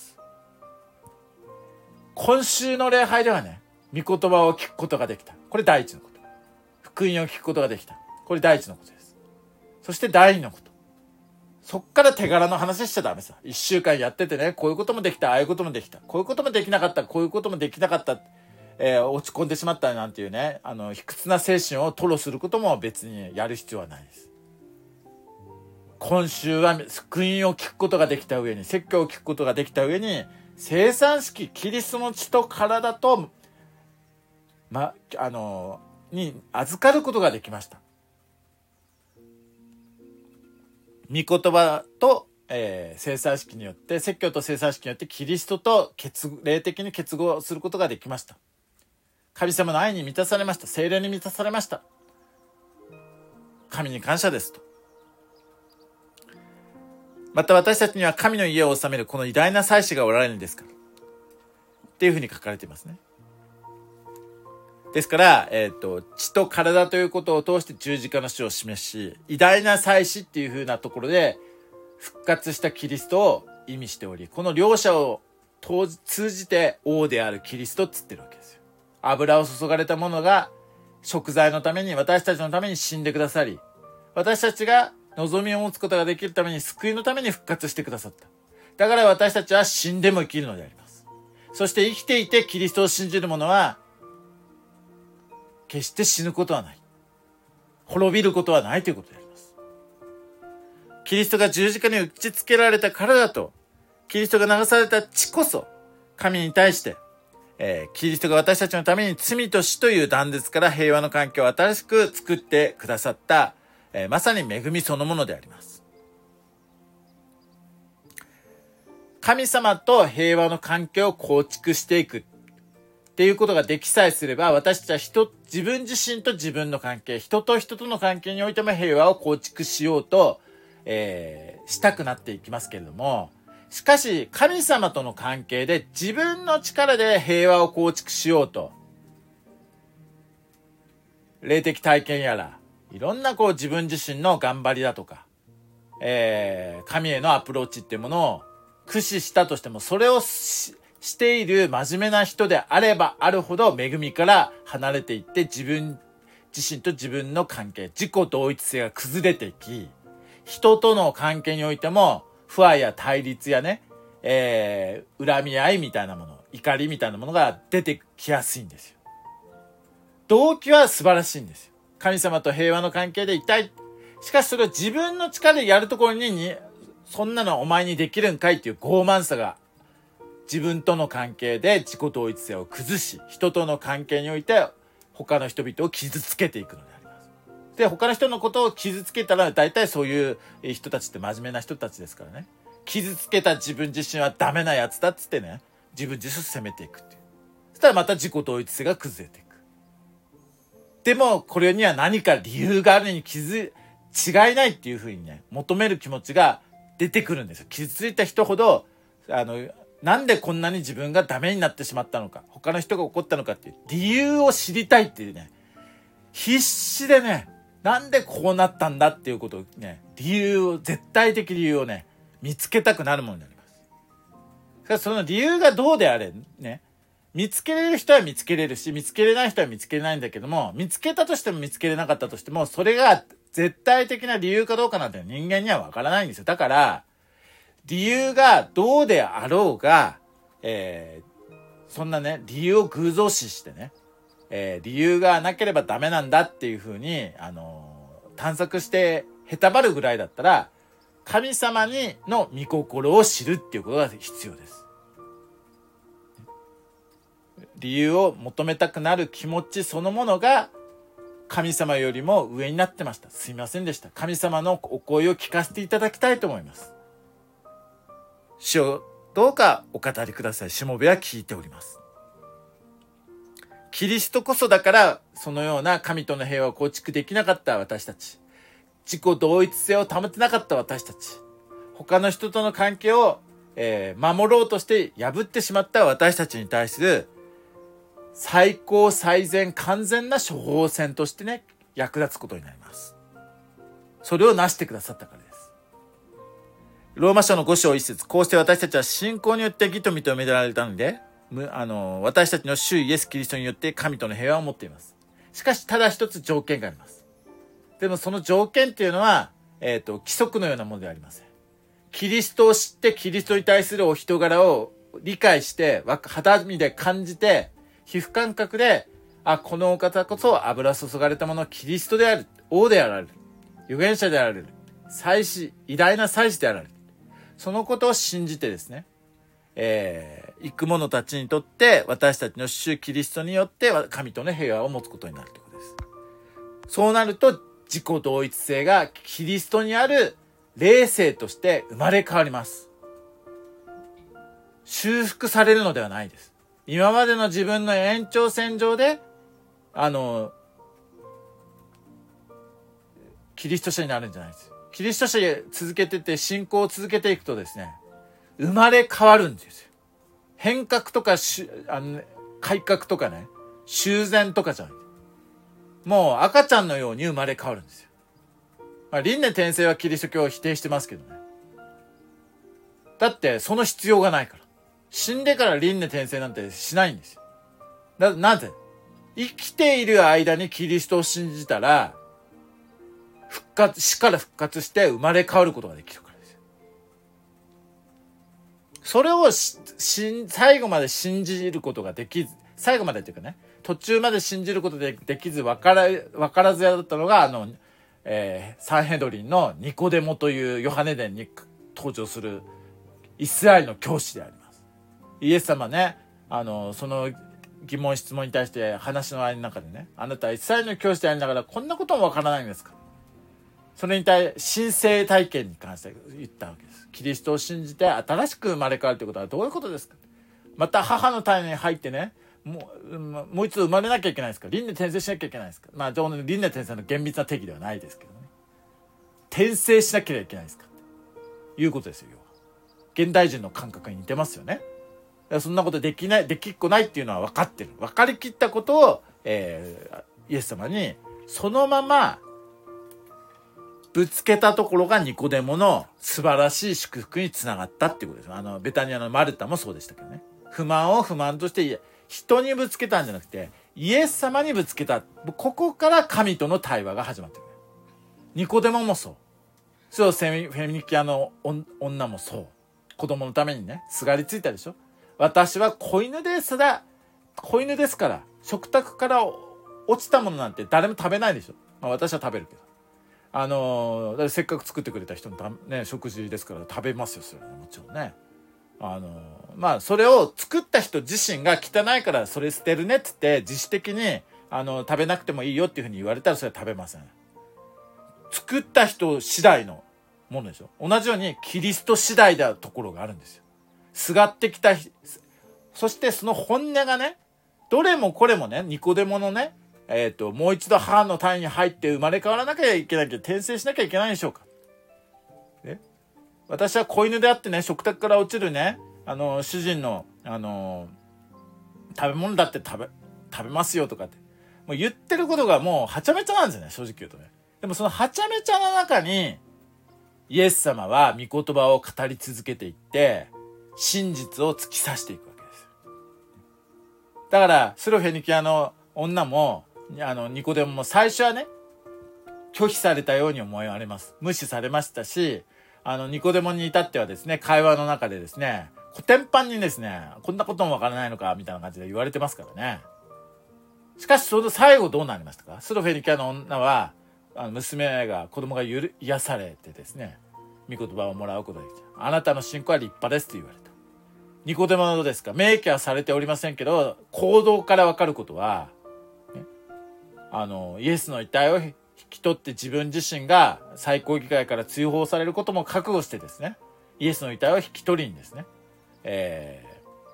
今週の礼拝ではね、御言葉を聞くことができた。これ第一のこと。福音を聞くことができた。これ第一のことです。そして第二のこと。そっから手柄の話しちゃダメさ。一週間やっててね、こういうこともできた、ああいうこともできた、こういうこともできなかった、こういうこともできなかった、えー、落ち込んでしまったなんていうね、あの卑屈な精神を吐露することも別にやる必要はないです。今週は福音を聞くことができた上に、説教を聞くことができた上に、聖餐式、キリストの血と体と、ま、あの、に預かることができました。御言葉と、えー、聖餐式によって、説教と聖餐式によってキリストと結霊的に結合することができました。神様の愛に満たされました。聖霊に満たされました。神に感謝ですと。また私たちには神の家を治めるこの偉大な祭司がおられるんですから。 っていうふうに書かれていますね。ですから、えっと、血と体ということを通して十字架の死を示し、偉大な祭司っていうふうなところで復活したキリストを意味しており、この両者を通じて王であるキリストっつってるわけですよ。油を注がれたものが贖罪のために、私たちのために死んでくださり、私たちが望みを持つことができるために、救いのために復活してくださった。だから私たちは死んでも生きるのであります。そして生きていてキリストを信じる者は決して死ぬことはない。滅びることはないということであります。キリストが十字架に打ち付けられたからだと、キリストが流された血こそ、神に対して、えー、キリストが私たちのために罪と死という断絶から平和の環境を新しく作ってくださった、えー、まさに恵みそのものであります。神様と平和の関係を構築していくっていうことができさえすれば、私たちは人、自分自身と自分の関係、人と人との関係においても平和を構築しようと、えー、したくなっていきますけれども、しかし神様との関係で自分の力で平和を構築しようと、霊的体験やら、いろんなこう自分自身の頑張りだとか、えー、神へのアプローチっていうものを駆使したとしても、それをししている真面目な人であればあるほど恵みから離れていって、自分自身と自分の関係、自己同一性が崩れていき、人との関係においても不和や対立やね、えー、恨み合いみたいなもの、怒りみたいなものが出てきやすいんですよ。動機は素晴らしいんですよ。神様と平和の関係でいたい。しかしそれを自分の力でやるところに、にそんなのお前にできるんかいっていう傲慢さが、自分との関係で自己同一性を崩し、人との関係において他の人々を傷つけていくのであります。で、他の人のことを傷つけたら、大体そういう人たちって真面目な人たちですからね。傷つけた自分自身はダメなやつだっつってね、自分自身を責めていくっていう。そしたらまた自己同一性が崩れていく。でも、これには何か理由があるに気づ、違いないっていうふうにね、求める気持ちが出てくるんですよ。傷ついた人ほど、あの、なんでこんなに自分がダメになってしまったのか、他の人が怒ったのかっていう理由を知りたいっていうね、必死でね、なんでこうなったんだっていうことをね、理由を、絶対的理由をね、見つけたくなるものになります。しかしその理由がどうであれ、ね、見つけれる人は見つけれるし、見つけれない人は見つけれないんだけども、見つけたとしても見つけれなかったとしても、それが絶対的な理由かどうかなんて人間にはわからないんですよ。だから、理由がどうであろうが、えー、そんなね、理由を偶像視してね、えー、理由がなければダメなんだっていうふうに、あのー、探索してへたばるぐらいだったら、神様にの御心を知るっていうことが必要です。理由を求めたくなる気持ちそのものが神様よりも上になってました。すいませんでした。神様のお声を聞かせていただきたいと思います。主をどうかお語りください。しもべは聞いております。キリストこそだからそのような神との平和を構築できなかった私たち、自己同一性を保てなかった私たち、他の人との関係を、えー、守ろうとして破ってしまった私たちに対する最高最善完全な処方箋としてね、役立つことになります。それをなしてくださったからです。ローマ書のご章一節、こうして私たちは信仰によって義と認められたので、あの私たちの主イエスキリストによって神との平和を持っています。しかしただ一つ条件があります。でもその条件っていうのは、えっと、規則のようなものではありません。キリストを知ってキリストに対するお人柄を理解して、肌身で感じて、皮膚感覚で、あ、このお方こそ油注がれたもの、キリストである、王であられる、預言者であられる、祭司、偉大な祭司であられる。そのことを信じてですね、えー、行く者たちにとって私たちの主キリストによって神との平和を持つことになるということです。そうなると自己同一性がキリストにある霊性として生まれ変わります。修復されるのではないです。今までの自分の延長線上であのキリスト者になるんじゃないです。キリスト者へ続けてて信仰を続けていくとですね、生まれ変わるんですよ。 変革とかしあの、ね、改革とかね、修繕とかじゃない。もう赤ちゃんのように生まれ変わるんですよ。まあ、輪廻転生はキリスト教を否定してますけどね。だってその必要がないから。死んでから輪廻転生なんてしないんですよ。な、なぜ？生きている間にキリストを信じたら、復活、死から復活して生まれ変わることができるからですよ。それをし、し、最後まで信じることができず、最後までっていうかね、途中まで信じることでできず分から、分からずやだったのが、あの、えー、サンヘドリンのニコデモというヨハネ伝に登場するイスラエルの教師であります。イエス様ね、あの、その疑問質問に対して話の間の中でね、あなたはイスラエルの教師でありながらこんなこともわからないんですか。それに対し神聖体験に関して言ったわけです。キリストを信じて新しく生まれ変わるということはどういうことですか。また母の体に入ってね、もう、もう一度生まれなきゃいけないですか。輪廻転生しなきゃいけないですか。まあ、輪廻転生の厳密な定義ではないですけどね。転生しなきゃいけないですかということですよ。要は現代人の感覚に似てますよね。そんなことできない、できっこないっていうのは分かってる。分かりきったことを、えー、イエス様にそのままぶつけたところがニコデモの素晴らしい祝福につながったっていうことです。あのベタニアのマルタもそうでしたけどね。不満を不満として人にぶつけたんじゃなくてイエス様にぶつけた。ここから神との対話が始まってる。ニコデモもそう。そう、フェニキアの女もそう。子供のためにね、すがりついたでしょ。私は子犬ですら、子犬ですから、食卓から落ちたものなんて誰も食べないでしょ。まあ私は食べるけど。あのー、せっかく作ってくれた人のた、ね、食事ですから食べますよ、それはもちろんね。あのー、まあそれを作った人自身が汚いからそれ捨てるねって言って自主的に、あのー、食べなくてもいいよっていうふうに言われたらそれは食べません。作った人次第のものでしょ。同じようにキリスト次第だところがあるんですよ。すがってきた、そしてその本音がね、どれもこれもね、ニコデモのね、えっと、もう一度母の胎に入って生まれ変わらなきゃいけなきゃ、転生しなきゃいけないでしょうか。え私は子犬であってね、食卓から落ちるね、あの、主人の、あの、食べ物だって食べ、食べますよとかって。もう言ってることがもうはちゃめちゃなんですよね、正直言うとね。でもそのはちゃめちゃの中に、イエス様は御言葉を語り続けていって、真実を突き刺していくわけです。だから、スロフェニキアの女も、あの、ニコデモも最初はね、拒否されたように思われます。無視されましたし、あの、ニコデモに至ってはですね、会話の中でですね、コテンパンにですね、こんなこともわからないのか、みたいな感じで言われてますからね。しかし、その最後どうなりましたか？スロフェニキアの女は、あの娘が、子供がゆる癒されてですね、御言葉をもらうことができた。あなたの信仰は立派ですと言われた。ニコデモのどうですか？明記はされておりませんけど、行動からわかることは、ね、あの、イエスの遺体を引き取って自分自身が最高議会から追放されることも覚悟してですね、イエスの遺体を引き取りにですね、え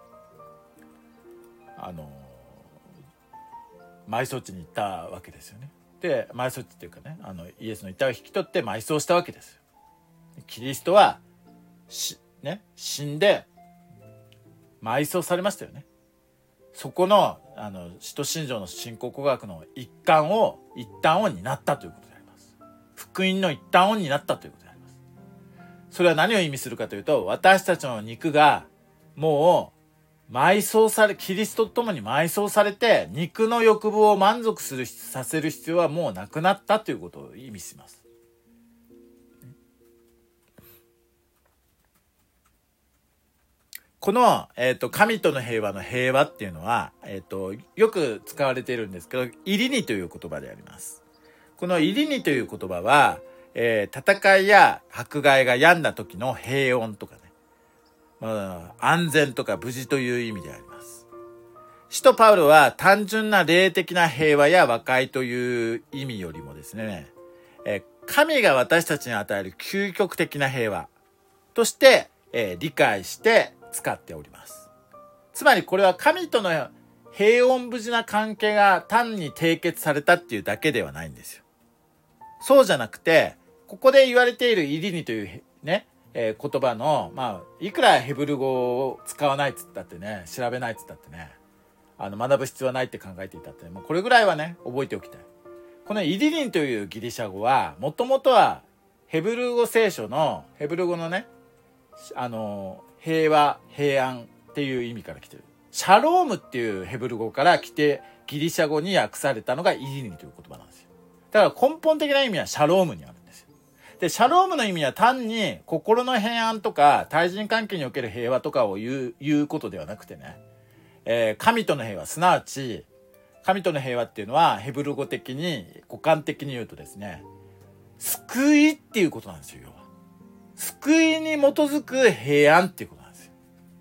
ー、あの、埋葬地に行ったわけですよね。で、埋葬地っていうかね、あの、イエスの遺体を引き取って埋葬したわけですよ。キリストは、し、ね、死んで、埋葬されましたよね。そこの、あの、使徒信条の信仰告白の一環を、一端を担ったということであります。福音の一端を担ったということであります。それは何を意味するかというと、私たちの肉が、もう、埋葬され、キリストと共に埋葬されて、肉の欲望を満足する、させる必要はもうなくなったということを意味します。この、えっと、神との平和の平和っていうのは、えっと、よく使われているんですけど、イリニという言葉であります。このイリニという言葉は、えー、戦いや迫害が病んだ時の平穏とかね、まあ、安全とか無事という意味であります。使徒パウロは単純な霊的な平和や和解という意味よりもですね、えー、神が私たちに与える究極的な平和として、えー、理解して使っております。つまりこれは神との平穏無事な関係が単に締結されたっていうだけではないんですよ。そうじゃなくて、ここで言われているイリニというね、 えー、言葉の、まあ、いくらヘブル語を使わないっつったってね、調べないっつったってね、あの学ぶ必要はないって考えていたって、ね、もうこれぐらいはね覚えておきたい。このイディリンというギリシャ語はもともとはヘブル語聖書のヘブル語のね、あの平和平安っていう意味から来てる。シャロームっていうヘブル語から来てギリシャ語に訳されたのがイディリンという言葉なんですよ。だから根本的な意味はシャロームにあるんですよ。でシャロームの意味は単に心の平安とか対人関係における平和とかを言う、言うことではなくてね、えー、神との平和、すなわち神との平和っていうのはヘブル語的に語感的に言うとですね、救いっていうことなんですよ。要は救いに基づく平安っていうことなんですよ。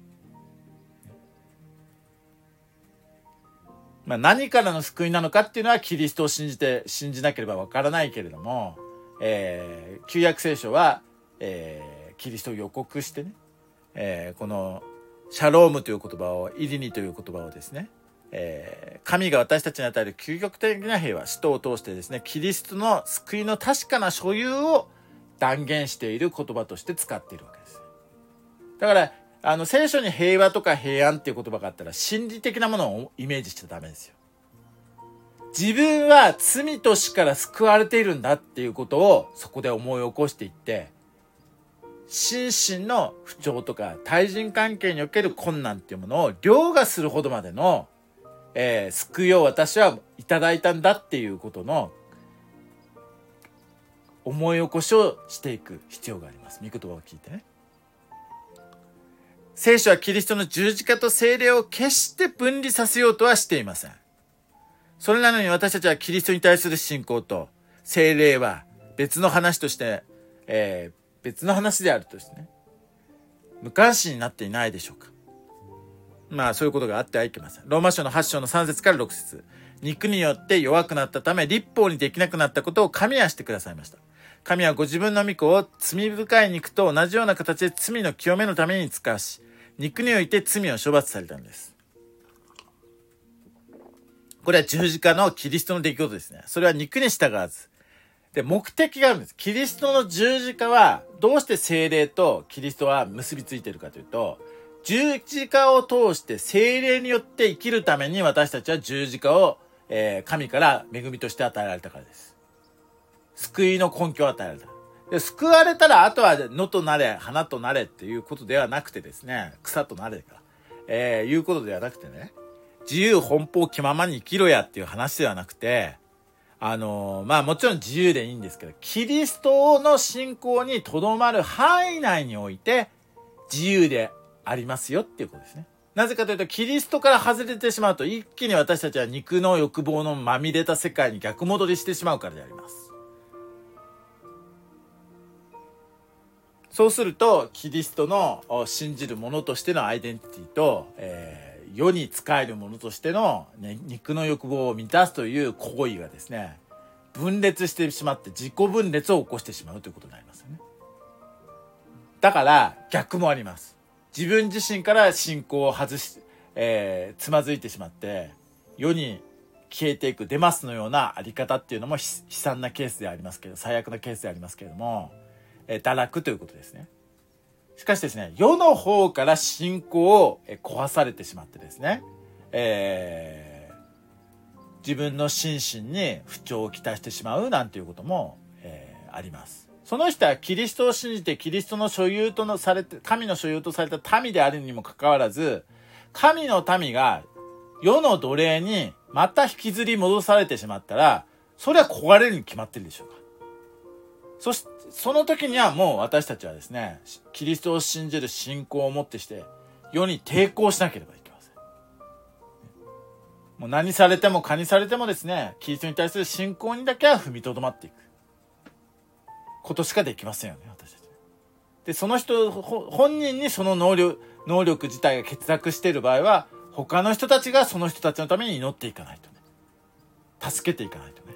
まあ、何からの救いなのかっていうのはキリストを信じて信じなければわからないけれども、えー、旧約聖書は、えー、キリストを予告してね、えー、このシャロームという言葉をイディニという言葉をですね、えー、神が私たちに与える究極的な平和、使徒を通してですね、キリストの救いの確かな所有を断言している言葉として使っているわけです。だからあの聖書に平和とか平安っていう言葉があったら心理的なものをイメージしちゃダメですよ。自分は罪と死から救われているんだっていうことをそこで思い起こしていって、心身の不調とか対人関係における困難っていうものを凌駕するほどまでの、えー、救いを私はいただいたんだっていうことの思い起こしをしていく必要があります。御言葉を聞いてね。聖書はキリストの十字架と聖霊を決して分離させようとはしていません。それなのに私たちはキリストに対する信仰と聖霊は別の話として、えー、別の話であるとしてね、無関心になっていないでしょうか。まあそういうことがあってはいけません。ローマ書のはち章のさん節からろく節。肉によって弱くなったため立法にできなくなったことを神はしてくださいました。神はご自分の御子を罪深い肉と同じような形で罪の清めのために使わし、肉において罪を処罰されたんです。これは十字架のキリストの出来事ですね。それは肉に従わず。で、目的があるんです。キリストの十字架はどうして聖霊とキリストは結びついているかというと、十字架を通して聖霊によって生きるために私たちは十字架を、えー、神から恵みとして与えられたからです。救いの根拠を与えられた。で、救われたらあとは野となれ花となれっていうことではなくてですね、草となれか、えー、いうことではなくてね、自由奔放気ままに生きろやっていう話ではなくて、あのー、まあもちろん自由でいいんですけど、キリストの信仰にとどまる範囲内において自由でありますよっていうことですね。なぜかというと、キリストから外れてしまうと一気に私たちは肉の欲望のまみれた世界に逆戻りしてしまうからであります。そうするとキリストの信じる者としてのアイデンティティと、えー、世に仕える者としての、ね、肉の欲望を満たすという行為がですね、分裂してしまって自己分裂を起こしてしまうということになりますよね。だから逆もあります。自分自身から信仰を外し、えー、つまずいてしまって世に消えていくデマスのようなあり方っていうのも悲惨なケースでありますけど、最悪なケースでありますけれども、堕落ということですね。しかしですね、世の方から信仰を壊されてしまってですね、えー、自分の心身に不調をきたしてしまうなんていうことも、えー、あります。その人はキリストを信じてキリストの所有とのされて、神の所有とされた民であるにもかかわらず、神の民が世の奴隷にまた引きずり戻されてしまったら、それは壊れるに決まってるでしょうか。そしてその時にはもう私たちはですね、キリストを信じる信仰をもってして世に抵抗しなければいけません。もう何されても何されてもですね、キリストに対する信仰にだけは踏みとどまっていくことしかできませんよね、私たち。で、その人本人にその能力能力自体が欠落している場合は、他の人たちがその人たちのために祈っていかないとね、助けていかないとね。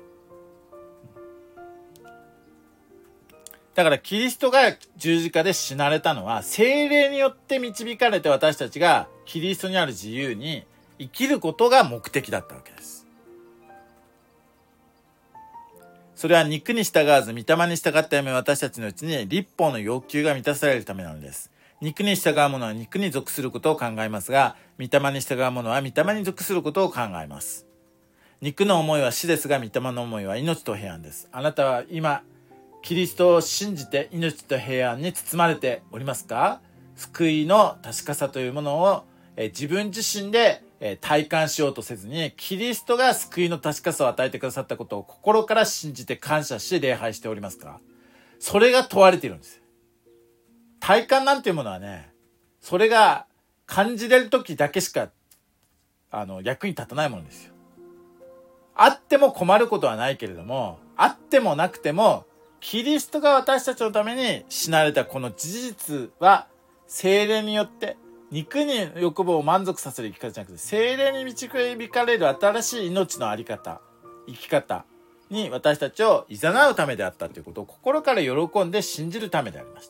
だからキリストが十字架で死なれたのは、聖霊によって導かれて私たちがキリストにある自由に生きることが目的だったわけです。 それは肉に従わず御霊に従ったため、私たちのうちに律法の要求が満たされるためなのです。肉に従う者は肉に属することを考えますが、御霊に従う者は御霊に属することを考えます。肉の思いは死ですが、御霊の思いは命と平安です。あなたは今キリストを信じて命と平安に包まれておりますか？救いの確かさというものを、え自分自身で、え体感しようとせずに、キリストが救いの確かさを与えてくださったことを心から信じて感謝し礼拝しておりますか？それが問われているんです。体感なんていうものはね、それが感じれる時だけしかあの役に立たないものですよ。あっても困ることはないけれども、あってもなくてもキリストが私たちのために死なれたこの事実は、聖霊によって肉に欲望を満足させる生き方じゃなくて、聖霊に導かれる新しい命のあり方、生き方に私たちを誘うためであったということを心から喜んで信じるためでありました。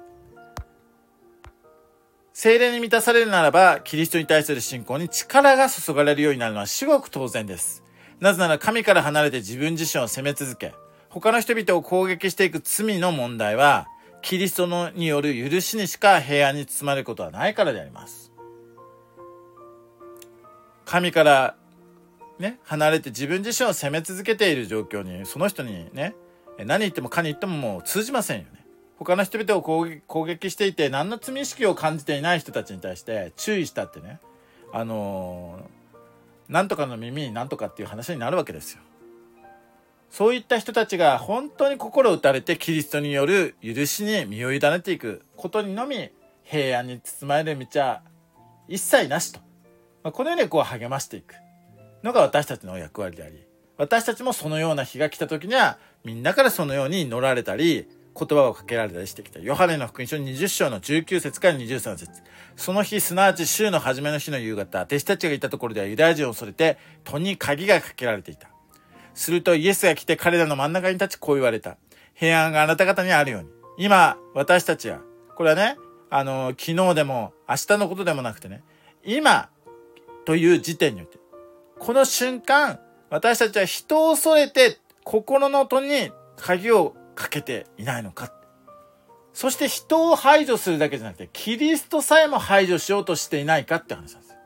聖霊に満たされるならば、キリストに対する信仰に力が注がれるようになるのは至極当然です。なぜなら神から離れて自分自身を責め続け、他の人々を攻撃していく罪の問題は、キリストのによる許しにしか平安に包まれることはないからであります。神からね、離れて自分自身を責め続けている状況に、その人にね、何言ってもかに言ってももう通じませんよね。他の人々を攻撃、攻撃していて、何の罪意識を感じていない人たちに対して注意したってね、あのー、なんとかの耳になんとかっていう話になるわけですよ。そういった人たちが本当に心を打たれてキリストによる許しに身を委ねていくことにのみ平安に包まれる道は一切なしと、まあ、このようにこう励ましていくのが私たちの役割であり、私たちもそのような日が来た時にはみんなからそのように祈られたり言葉をかけられたりしてきた。ヨハネの福音書にじゅっ章のじゅうきゅう節からにじゅうさん節。その日、すなわち週の初めの日の夕方、弟子たちがいたところではユダヤ人を恐れて戸に鍵がかけられていた。するとイエスが来て彼らの真ん中に立ちこう言われた。平安があなた方にあるように。今、私たちは、これはね、あの、昨日でも明日のことでもなくてね、今という時点において、この瞬間、私たちは人を恐れて心の戸に鍵をかけていないのか。そして人を排除するだけじゃなくて、キリストさえも排除しようとしていないかって話なんですよ。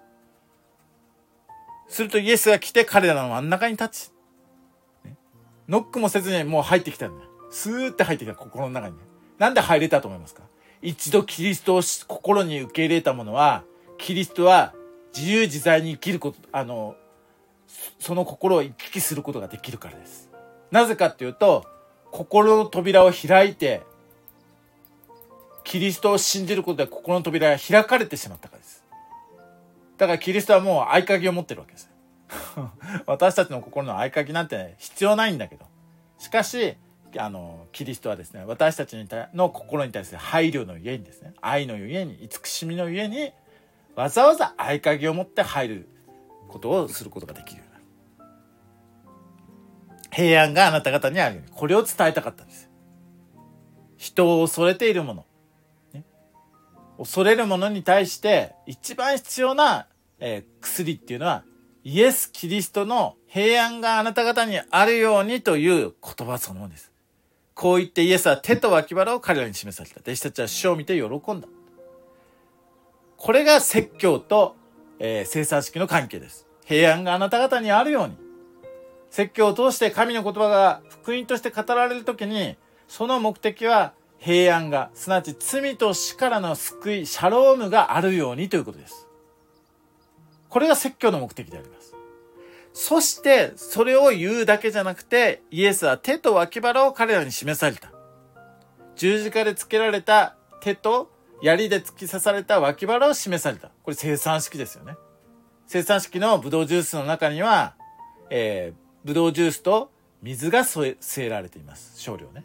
するとイエスが来て彼らの真ん中に立ち、ノックもせずにもう入ってきたんだよ。スーって入ってきた、心の中にね。なんで入れたと思いますか？一度キリストを心に受け入れた者は、キリストは自由自在に生きること、あの、その心を行き来することができるからです。なぜかっていうと、心の扉を開いて、キリストを信じることで心の扉が開かれてしまったからです。だからキリストはもう合鍵を持ってるわけです。私たちの心の合鍵なんて、ね、必要ないんだけど、しかしあのキリストはですね、私たちの心に対する配慮のゆえにですね、愛のゆえに、慈しみのゆえに、わざわざ合鍵を持って入ることをすることができるようになる。平安があなた方にあるように、これを伝えたかったんです。人を恐れているもの、ね、恐れるものに対して一番必要な、えー、薬っていうのは、イエス・キリストの平安があなた方にあるようにという言葉そのものです。こう言ってイエスは手と脇腹を彼らに示された。弟子たちは主を見て喜んだ。これが説教と、えー、生産式の関係です。平安があなた方にあるように。説教を通して神の言葉が福音として語られるときに、その目的は平安が、すなわち罪と死からの救い、シャロームがあるようにということです。これが説教の目的であります。そして、それを言うだけじゃなくて、イエスは手と脇腹を彼らに示された。十字架でつけられた手と槍で突き刺された脇腹を示された。これ生産式ですよね。生産式のブドウジュースの中には、えー、ブドウジュースと水が据えられています。少量ね。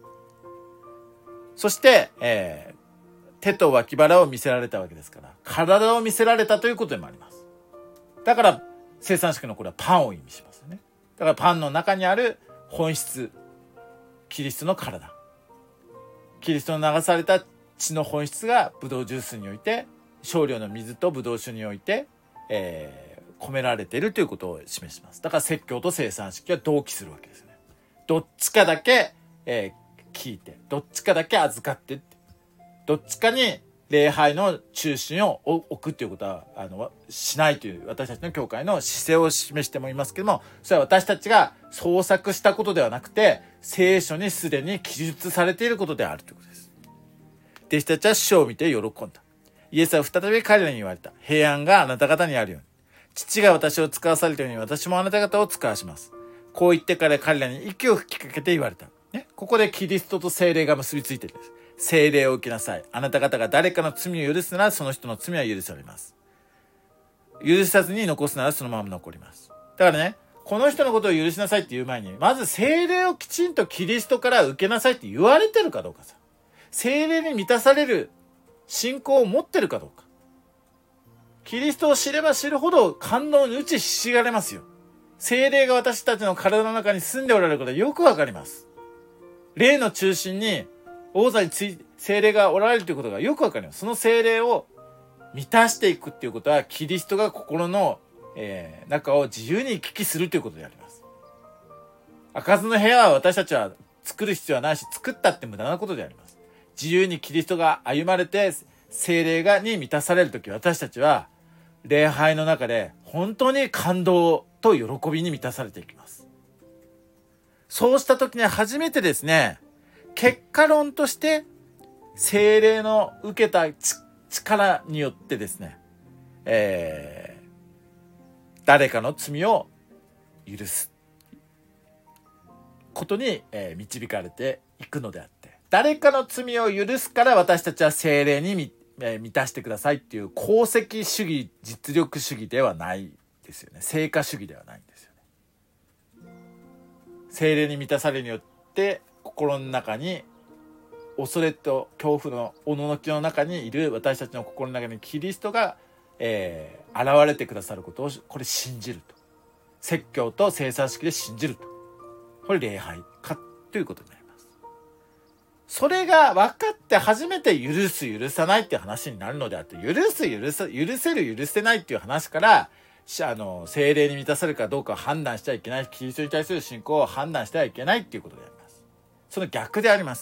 そして、えー、手と脇腹を見せられたわけですから、体を見せられたということでもあります。だから生産式のこれはパンを意味しますよね。だからパンの中にある本質、キリストの体、キリストの流された血の本質がブドウジュースにおいて、少量の水とブドウ酒において、えー、込められているということを示します。だから説教と生産式は同期するわけですね。 どっちかだけ、えー、聞いて、どっちかだけ預かってって、どっちかに礼拝の中心を置くっていうことはあのしないという私たちの教会の姿勢を示してもいますけども、それは私たちが創作したことではなくて、聖書にすでに記述されていることであるということです。弟子たちは主を見て喜んだ。イエスは再び彼らに言われた。平安があなた方にあるように、父が私を使わされたように私もあなた方を使わします。こう言ってから彼らに息を吹きかけて言われた、ね、ここでキリストと聖霊が結びついているんです。聖霊を受けなさい。あなた方が誰かの罪を許すならその人の罪は許されます。許さずに残すならそのまま残ります。だからね、この人のことを許しなさいって言う前に、まず聖霊をきちんとキリストから受けなさいって言われてるかどうかさ。聖霊に満たされる信仰を持ってるかどうか。キリストを知れば知るほど感動に打ちひしがれますよ。聖霊が私たちの体の中に住んでおられることはよくわかります。霊の中心に王座につい聖霊がおられるということがよくわかります。その聖霊を満たしていくっていうことは、キリストが心の、えー、中を自由に行き来するということであります。開かずの部屋は私たちは作る必要はないし、作ったって無駄なことであります。自由にキリストが歩まれて聖霊がに満たされるとき、私たちは礼拝の中で本当に感動と喜びに満たされていきます。そうしたときに初めてですね、結果論として聖霊の受けた力によってですね、えー、誰かの罪を許すことに、えー、導かれていくのであって、誰かの罪を許すから私たちは聖霊に、えー、満たしてくださいっていう功績主義、実力主義ではないですよね。成果主義ではないんですよね。聖霊に満たされるによって心の中に恐れと恐怖のおののきの中にいる私たちの心の中にキリストが、えー、現れてくださることをこれ信じると、説教と聖餐式で信じると、これ礼拝かということになります。それが分かって初めて許す許さないっていう話になるのであって、許す許す許せる許せないっていう話からあの聖霊に満たされるかどうかを判断してはいけない、キリストに対する信仰を判断してはいけないっていうことであります。その逆であります。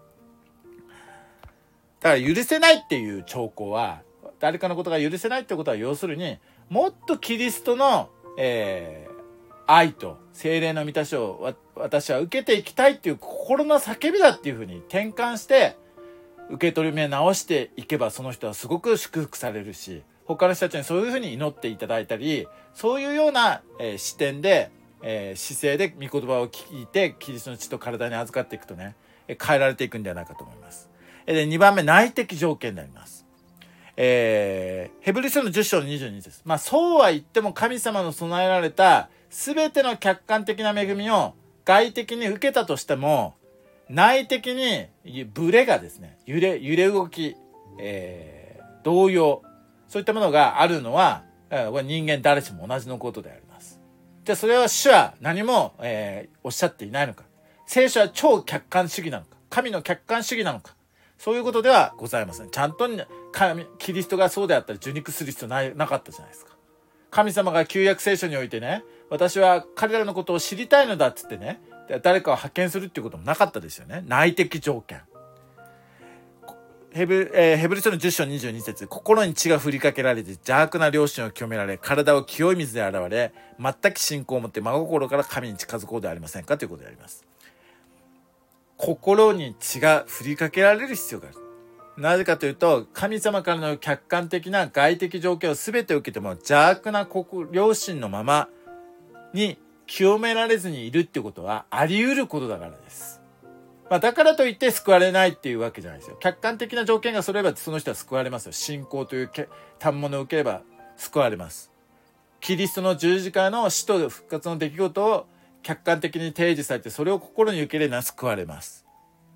だから許せないっていう兆候は、誰かのことが許せないってことは要するにもっとキリストの、えー、愛と聖霊の満たしを私は受けていきたいっていう心の叫びだっていうふうに転換して受け取り目直していけば、その人はすごく祝福されるし、他の人たちにそういうふうに祈っていただいたり、そういうような、えー、視点で、えー、姿勢で御言葉を聞いてキリストの血と体に預かっていくとね、変えられていくんではないかと思います。で、にばんめ、内的条件であります。えー、ヘブル書のじゅっ章のにじゅうにです。まあ、そうは言っても神様の備えられた全ての客観的な恵みを外的に受けたとしても、内的にブレがですね、揺れ、揺れ動き、えー、動揺、そういったものがあるのは、人間誰しも同じのことであります。じゃあそれは主は何も、えー、おっしゃっていないのか。聖書は超客観主義なのか。神の客観主義なのか。そういうことではございません。ちゃんと神キリストがそうであったら受肉する必要ななかったじゃないですか。神様が旧約聖書においてね、私は彼らのことを知りたいのだっつってね、誰かを派遣するっていうこともなかったですよね。内的条件。ヘブ、えー、ヘブル書のじゅっ章にじゅうに節、心に血が振りかけられて邪悪な良心を清められ、体を清い水で洗われ、全く信仰を持って真心から神に近づこうではありませんかということであります。心に血が振りかけられる必要がある。なぜかというと、神様からの客観的な外的条件を全て受けても邪悪な良心のままに清められずにいるっていうことはあり得ることだからです。まあ、だからといって救われないっていうわけじゃないですよ。客観的な条件が揃えばその人は救われますよ。信仰という賜物を受ければ救われます。キリストの十字架の死と復活の出来事を客観的に提示されて、それを心に受け入れな救われます。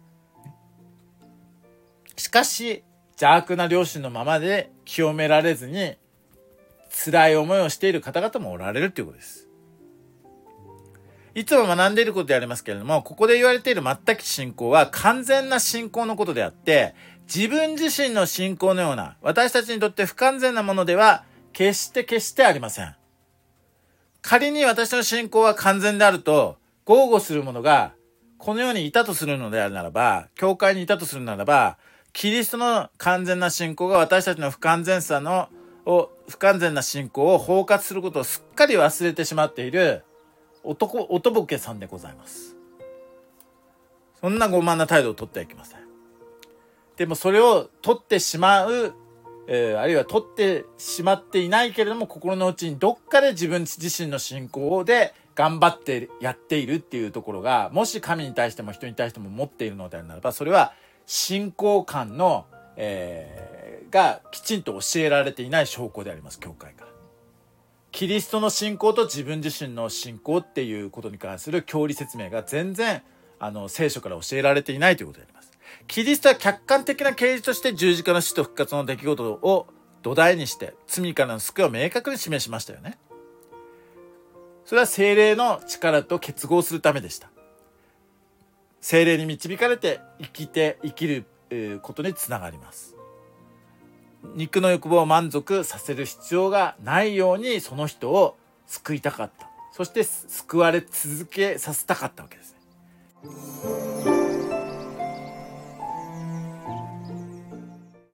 しかし邪悪な良心のままで清められずに辛い思いをしている方々もおられるということです。いつも学んでいることでありますけれども、ここで言われている全く信仰は完全な信仰のことであって、自分自身の信仰のような私たちにとって不完全なものでは決して決してありません。仮に私の信仰は完全であると、 豪語する者がこの世にいたとするのであるならば、教会にいたとするならば、キリストの完全な信仰が私たちの不完全さのを不完全な信仰を包括することをすっかり忘れてしまっている男おとぼけさんでございます。そんな傲慢な態度を取ってはいけません。でもそれを取ってしまう、えー、あるいは取ってしまっていないけれども、心の内にどっかで自分自身の信仰で頑張ってやっているっていうところが、もし神に対しても人に対しても持っているのであるならば、それは信仰観の、えー、がきちんと教えられていない証拠であります。教会がキリストの信仰と自分自身の信仰っていうことに関する教理説明が全然あの聖書から教えられていないということであります。キリストは客観的な啓示として十字架の死と復活の出来事を土台にして罪からの救いを明確に示しましたよね。それは聖霊の力と結合するためでした。聖霊に導かれて生きて生きることにつながります。肉の欲望を満足させる必要がないように、その人を救いたかった。そして救われ続けさせたかったわけですね。